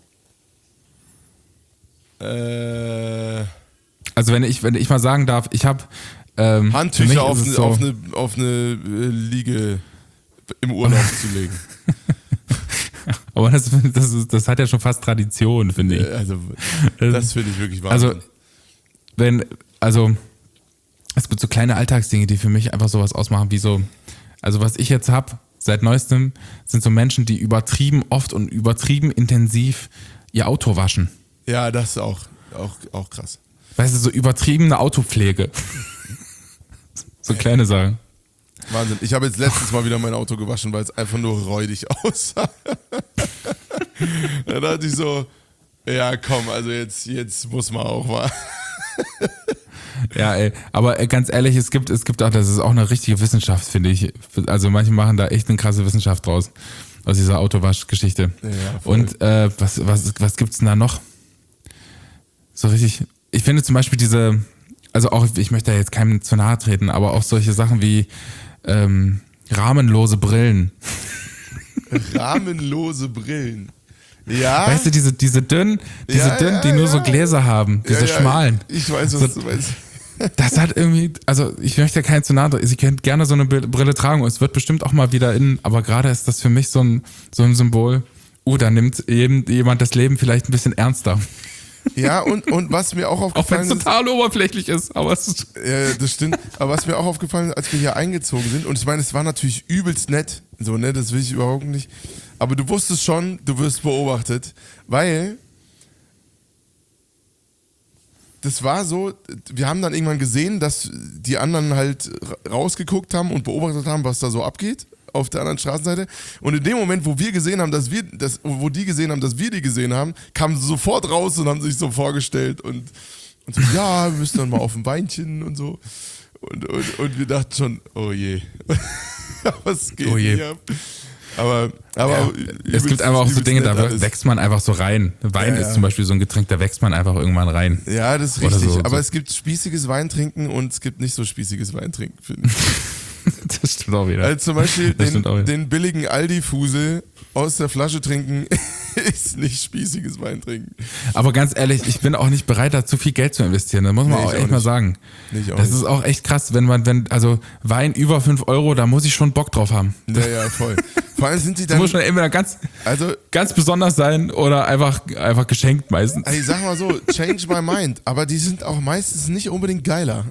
Äh, Also wenn ich, wenn ich mal sagen darf, ich habe ähm, für mich Handtücher ist auf es eine, so, auf eine, auf eine äh, Liege im Urlaub zu legen. aber das, das, ist, das hat ja schon fast Tradition, finde ich. Äh, Also, das finde ich wirklich Wahnsinn. Also, wenn, also, es gibt so kleine Alltagsdinge, die für mich einfach sowas ausmachen, wie so, also was ich jetzt habe, seit neuestem, sind so Menschen, die übertrieben oft und übertrieben intensiv ihr Auto waschen. Ja, das ist auch, auch, auch krass. Weißt du, so übertriebene Autopflege. So kleine Sachen. Wahnsinn. Ich habe jetzt letztens mal wieder mein Auto gewaschen, weil es einfach nur räudig aussah. Da dachte ich so, ja komm, also jetzt, jetzt muss man auch mal. Ja, ey, aber ey, ganz ehrlich, es gibt, es gibt auch, das ist auch eine richtige Wissenschaft, finde ich. Also manche machen da echt eine krasse Wissenschaft draus, aus dieser Autowaschgeschichte. Ja, voll. Und äh, was, was, was gibt's denn da noch? So richtig, ich finde zum Beispiel diese, also auch, ich möchte da jetzt keinem zu nahe treten, aber auch solche Sachen wie ähm, rahmenlose Brillen. Rahmenlose Brillen. Ja. Weißt du, diese, diese dünnen, diese Ja, dünnen, ja, die nur ja. so Gläser haben, diese Ja, ja, schmalen. Ich weiß, was So- du meinst. Das hat irgendwie, also ich möchte keinen zu nahe treten. Sie könnt gerne so eine Brille tragen und es wird bestimmt auch mal wieder in, aber gerade ist das für mich so ein, so ein Symbol, uh, da nimmt eben jemand das Leben vielleicht ein bisschen ernster. Ja, und, und was mir auch Auch wenn aufgefallen es ist. total oberflächlich ist, aber es ist. Ja, das stimmt. Aber was mir auch aufgefallen ist, als wir hier eingezogen sind, und ich meine, es war natürlich übelst nett, so, ne, das will ich überhaupt nicht. Aber du wusstest schon, du wirst beobachtet, weil das war so, wir haben dann irgendwann gesehen, dass die anderen halt ra- rausgeguckt haben und beobachtet haben, was da so abgeht auf der anderen Straßenseite. Und in dem Moment, wo wir gesehen haben, dass wir, das, wo die gesehen haben, dass wir die gesehen haben, kamen sie sofort raus und haben sich so vorgestellt und, und so, ja, wir müssen dann mal auf ein Weinchen und so. Und, und, und wir dachten schon, oh je, was geht Oh je. hier ab? Aber, aber Ja, es gibt einfach auch so Dinge, da alles. wächst man einfach so rein. Wein Ja, ja. ist zum Beispiel so ein Getränk, da wächst man einfach irgendwann rein. Ja, das ist Oder richtig. so, aber so. es gibt spießiges Weintrinken und es gibt nicht so spießiges Weintrinken, finde ich. Das stimmt auch wieder. Also zum Beispiel Das den, stimmt auch wieder. den billigen Aldi-Fusel aus der Flasche trinken ist nicht spießiges Weintrinken. Aber ganz ehrlich, ich bin auch nicht bereit, da zu viel Geld zu investieren. Das muss man Nee, auch ich echt auch mal nicht. sagen. Nee, ich auch Das nicht. ist auch echt krass, wenn man, wenn, also Wein über fünf Euro, da muss ich schon Bock drauf haben. Ja, ja, voll. Vor allem sind die Das dann, muss schon entweder ganz, also ganz besonders sein oder einfach, einfach geschenkt meistens. ich sag mal so, change my mind, aber die sind auch meistens nicht unbedingt geiler.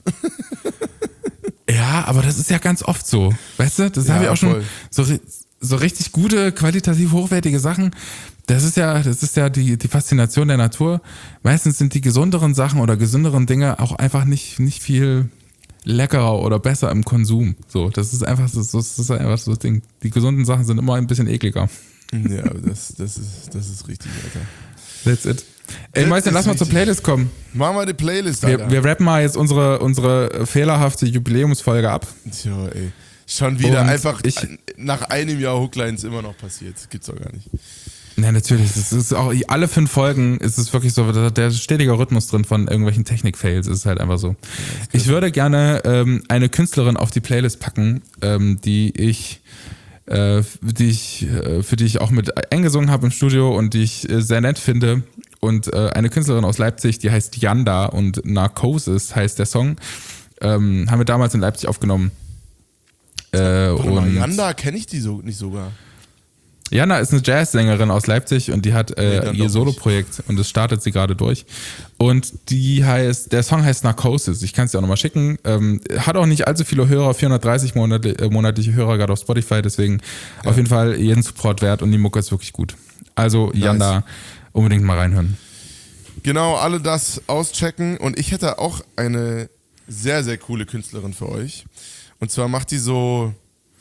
Ja, aber das ist ja ganz oft so. Weißt du, das Ja, habe ich auch schon voll. so, ri- so richtig gute, qualitativ hochwertige Sachen. Das ist ja, das ist ja die, die Faszination der Natur. Meistens sind die gesünderen Sachen oder gesünderen Dinge auch einfach nicht, nicht viel leckerer oder besser im Konsum. So, das ist einfach so, das ist einfach so das Ding. Die gesunden Sachen sind immer ein bisschen ekliger. Ja, das, das, ist, das ist richtig, Alter. That's it. Ey, Das Meister, ist lass mal zur richtig. Playlist kommen. Machen wir die Playlist, Alter. Wir, wir rappen mal jetzt unsere, unsere fehlerhafte Jubiläumsfolge ab. Tja, ey. Schon wieder Und einfach ich- nach einem Jahr Hooklines immer noch passiert. Gibt's doch gar nicht. Ja, natürlich. Das ist auch, alle fünf Folgen ist es wirklich so, der, der stetige Rhythmus drin von irgendwelchen Technik-Fails. Es ist halt einfach so. Ich würde gerne ähm, eine Künstlerin auf die Playlist packen, ähm, die ich, äh, die ich, äh, für die ich auch mit eingesungen habe im Studio und die ich äh, sehr nett finde. Und äh, eine Künstlerin aus Leipzig, die heißt Yanda und Narcosis heißt der Song. Ähm, haben wir damals in Leipzig aufgenommen. Äh, Warte mal, und Yanda kenne ich die so nicht sogar. Jana ist eine Jazzsängerin aus Leipzig und die hat Nee, äh, dann ihr doch Soloprojekt und das startet sie gerade durch. Und die heißt, der Song heißt Narcosis. Ich kann es dir auch nochmal schicken. Ähm, hat auch nicht allzu viele Hörer, vierhundertdreißig monatli- äh, monatliche Hörer gerade auf Spotify, deswegen auf jeden Fall jeden Support wert und die Mucke ist wirklich gut. Also Janda, unbedingt mal reinhören. Genau, alle das auschecken. Und ich hätte auch eine sehr, sehr coole Künstlerin für euch. Und zwar macht die so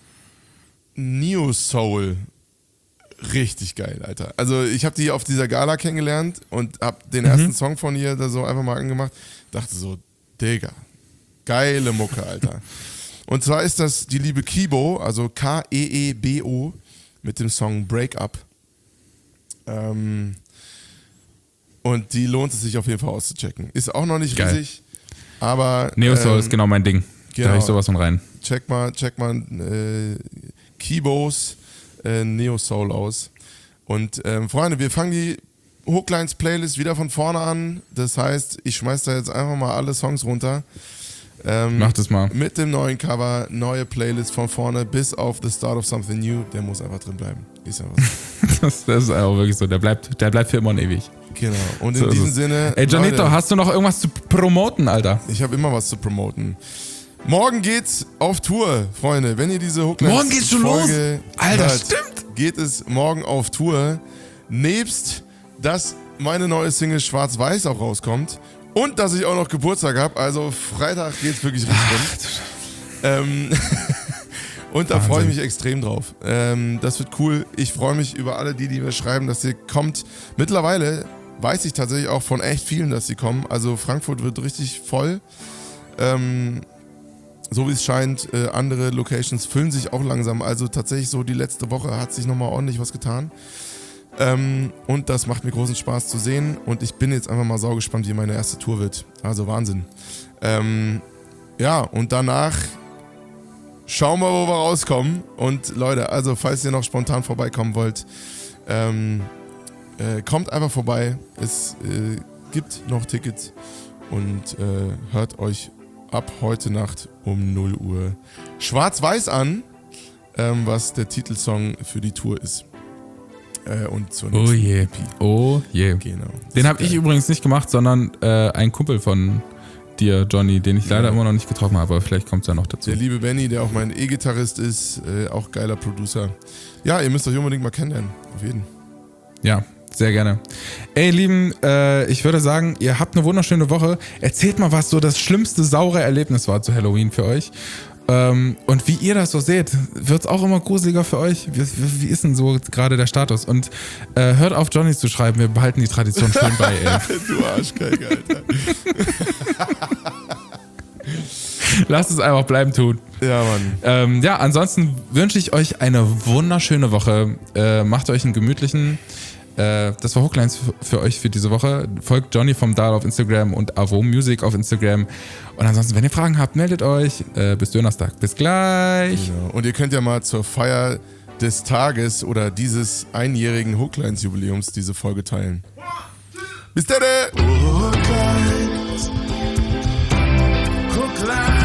Neo Soul. Richtig geil, Alter. Also ich habe die auf dieser Gala kennengelernt und habe den ersten Song von ihr da so einfach mal angemacht. Dachte so, Digga, geile Mucke, Alter. Und zwar ist das die liebe Kibo, also K E E B O, mit dem Song Break Up. Ähm, und die lohnt es sich auf jeden Fall auszuchecken. Ist auch noch nicht Geil. riesig, aber Neo Soul ähm, ist genau mein Ding. genau. Da höre ich sowas von rein. check mal, check mal äh, Kibos äh, Neo Soul aus. Und ähm, Freunde, wir fangen die Hooklines Playlist wieder von vorne an. Das heißt, ich schmeiß da jetzt einfach mal alle Songs runter. Ähm, Mach das mal. Mit dem neuen Cover, neue Playlist von vorne bis auf The Start of Something New. Der muss einfach drin bleiben. Ist einfach so. Das, das ist auch wirklich so. Der bleibt, der bleibt für immer und ewig. Genau. Und in So ist diesem es. Sinne. Ey, Janito, Leute, hast du noch irgendwas zu promoten, Alter? ich habe immer was zu promoten. Morgen geht's auf Tour, Freunde. Wenn ihr diese Hooklines Morgen geht's schon Folge los? Alter, hört, stimmt. geht es morgen auf Tour. Nebst, dass meine neue Single Schwarz-Weiß auch rauskommt und dass ich auch noch Geburtstag habe. Also Freitag geht's wirklich richtig rund. Ähm, und da freue ich mich extrem drauf. Ähm, das wird cool. Ich freue mich über alle, die, die mir schreiben, dass ihr kommt. Mittlerweile weiß ich tatsächlich auch von echt vielen, dass sie kommen. Also Frankfurt wird richtig voll. Ähm, so wie es scheint, äh, andere Locations füllen sich auch langsam. Also tatsächlich so die letzte Woche hat sich nochmal ordentlich was getan. Ähm, und das macht mir großen Spaß zu sehen. Und ich bin jetzt einfach mal saugespannt, wie meine erste Tour wird. Also Wahnsinn. Ähm, ja, und danach schauen wir, wo wir rauskommen. Und Leute, also falls ihr noch spontan vorbeikommen wollt, ähm, äh, kommt einfach vorbei. Es äh, gibt noch Tickets und äh, hört euch ab heute Nacht um null Uhr Schwarz-Weiß an, ähm, was der Titelsong für die Tour ist. Äh, und zur Oh nächsten je. E P. Oh je. Genau. Den habe ich übrigens nicht gemacht, sondern äh, ein Kumpel von dir, Johnny, den ich leider Ja. immer noch nicht getroffen habe, aber vielleicht kommt es ja noch dazu. Der liebe Benny, der auch mein E-Gitarrist ist, äh, auch geiler Producer. Ja, ihr müsst euch unbedingt mal kennenlernen. Auf jeden. Ja, sehr gerne. Ey, Lieben, äh, ich würde sagen, ihr habt eine wunderschöne Woche. Erzählt mal, was so das schlimmste saure Erlebnis war zu Halloween für euch. Ähm, und wie ihr das so seht, wird es auch immer gruseliger für euch? Wie, wie ist denn so gerade der Status? Und äh, hört auf, Johnny zu schreiben, wir behalten die Tradition schön bei, ey. Du Arschgeige, Alter. Lasst es einfach bleiben tun. Ja, Mann. Ähm, ja, ansonsten wünsche ich euch eine wunderschöne Woche. Äh, macht euch einen gemütlichen. Äh, das war Hooklines für, für euch für diese Woche. Folgt Johnny vom Dahl auf Instagram und Avo Music auf Instagram. Und ansonsten, wenn ihr Fragen habt, meldet euch. Äh, bis Donnerstag. Bis gleich. Genau. Und ihr könnt ja mal zur Feier des Tages oder dieses einjährigen Hooklines-Jubiläums diese Folge teilen. Bis dann! Hooklines. Hooklines.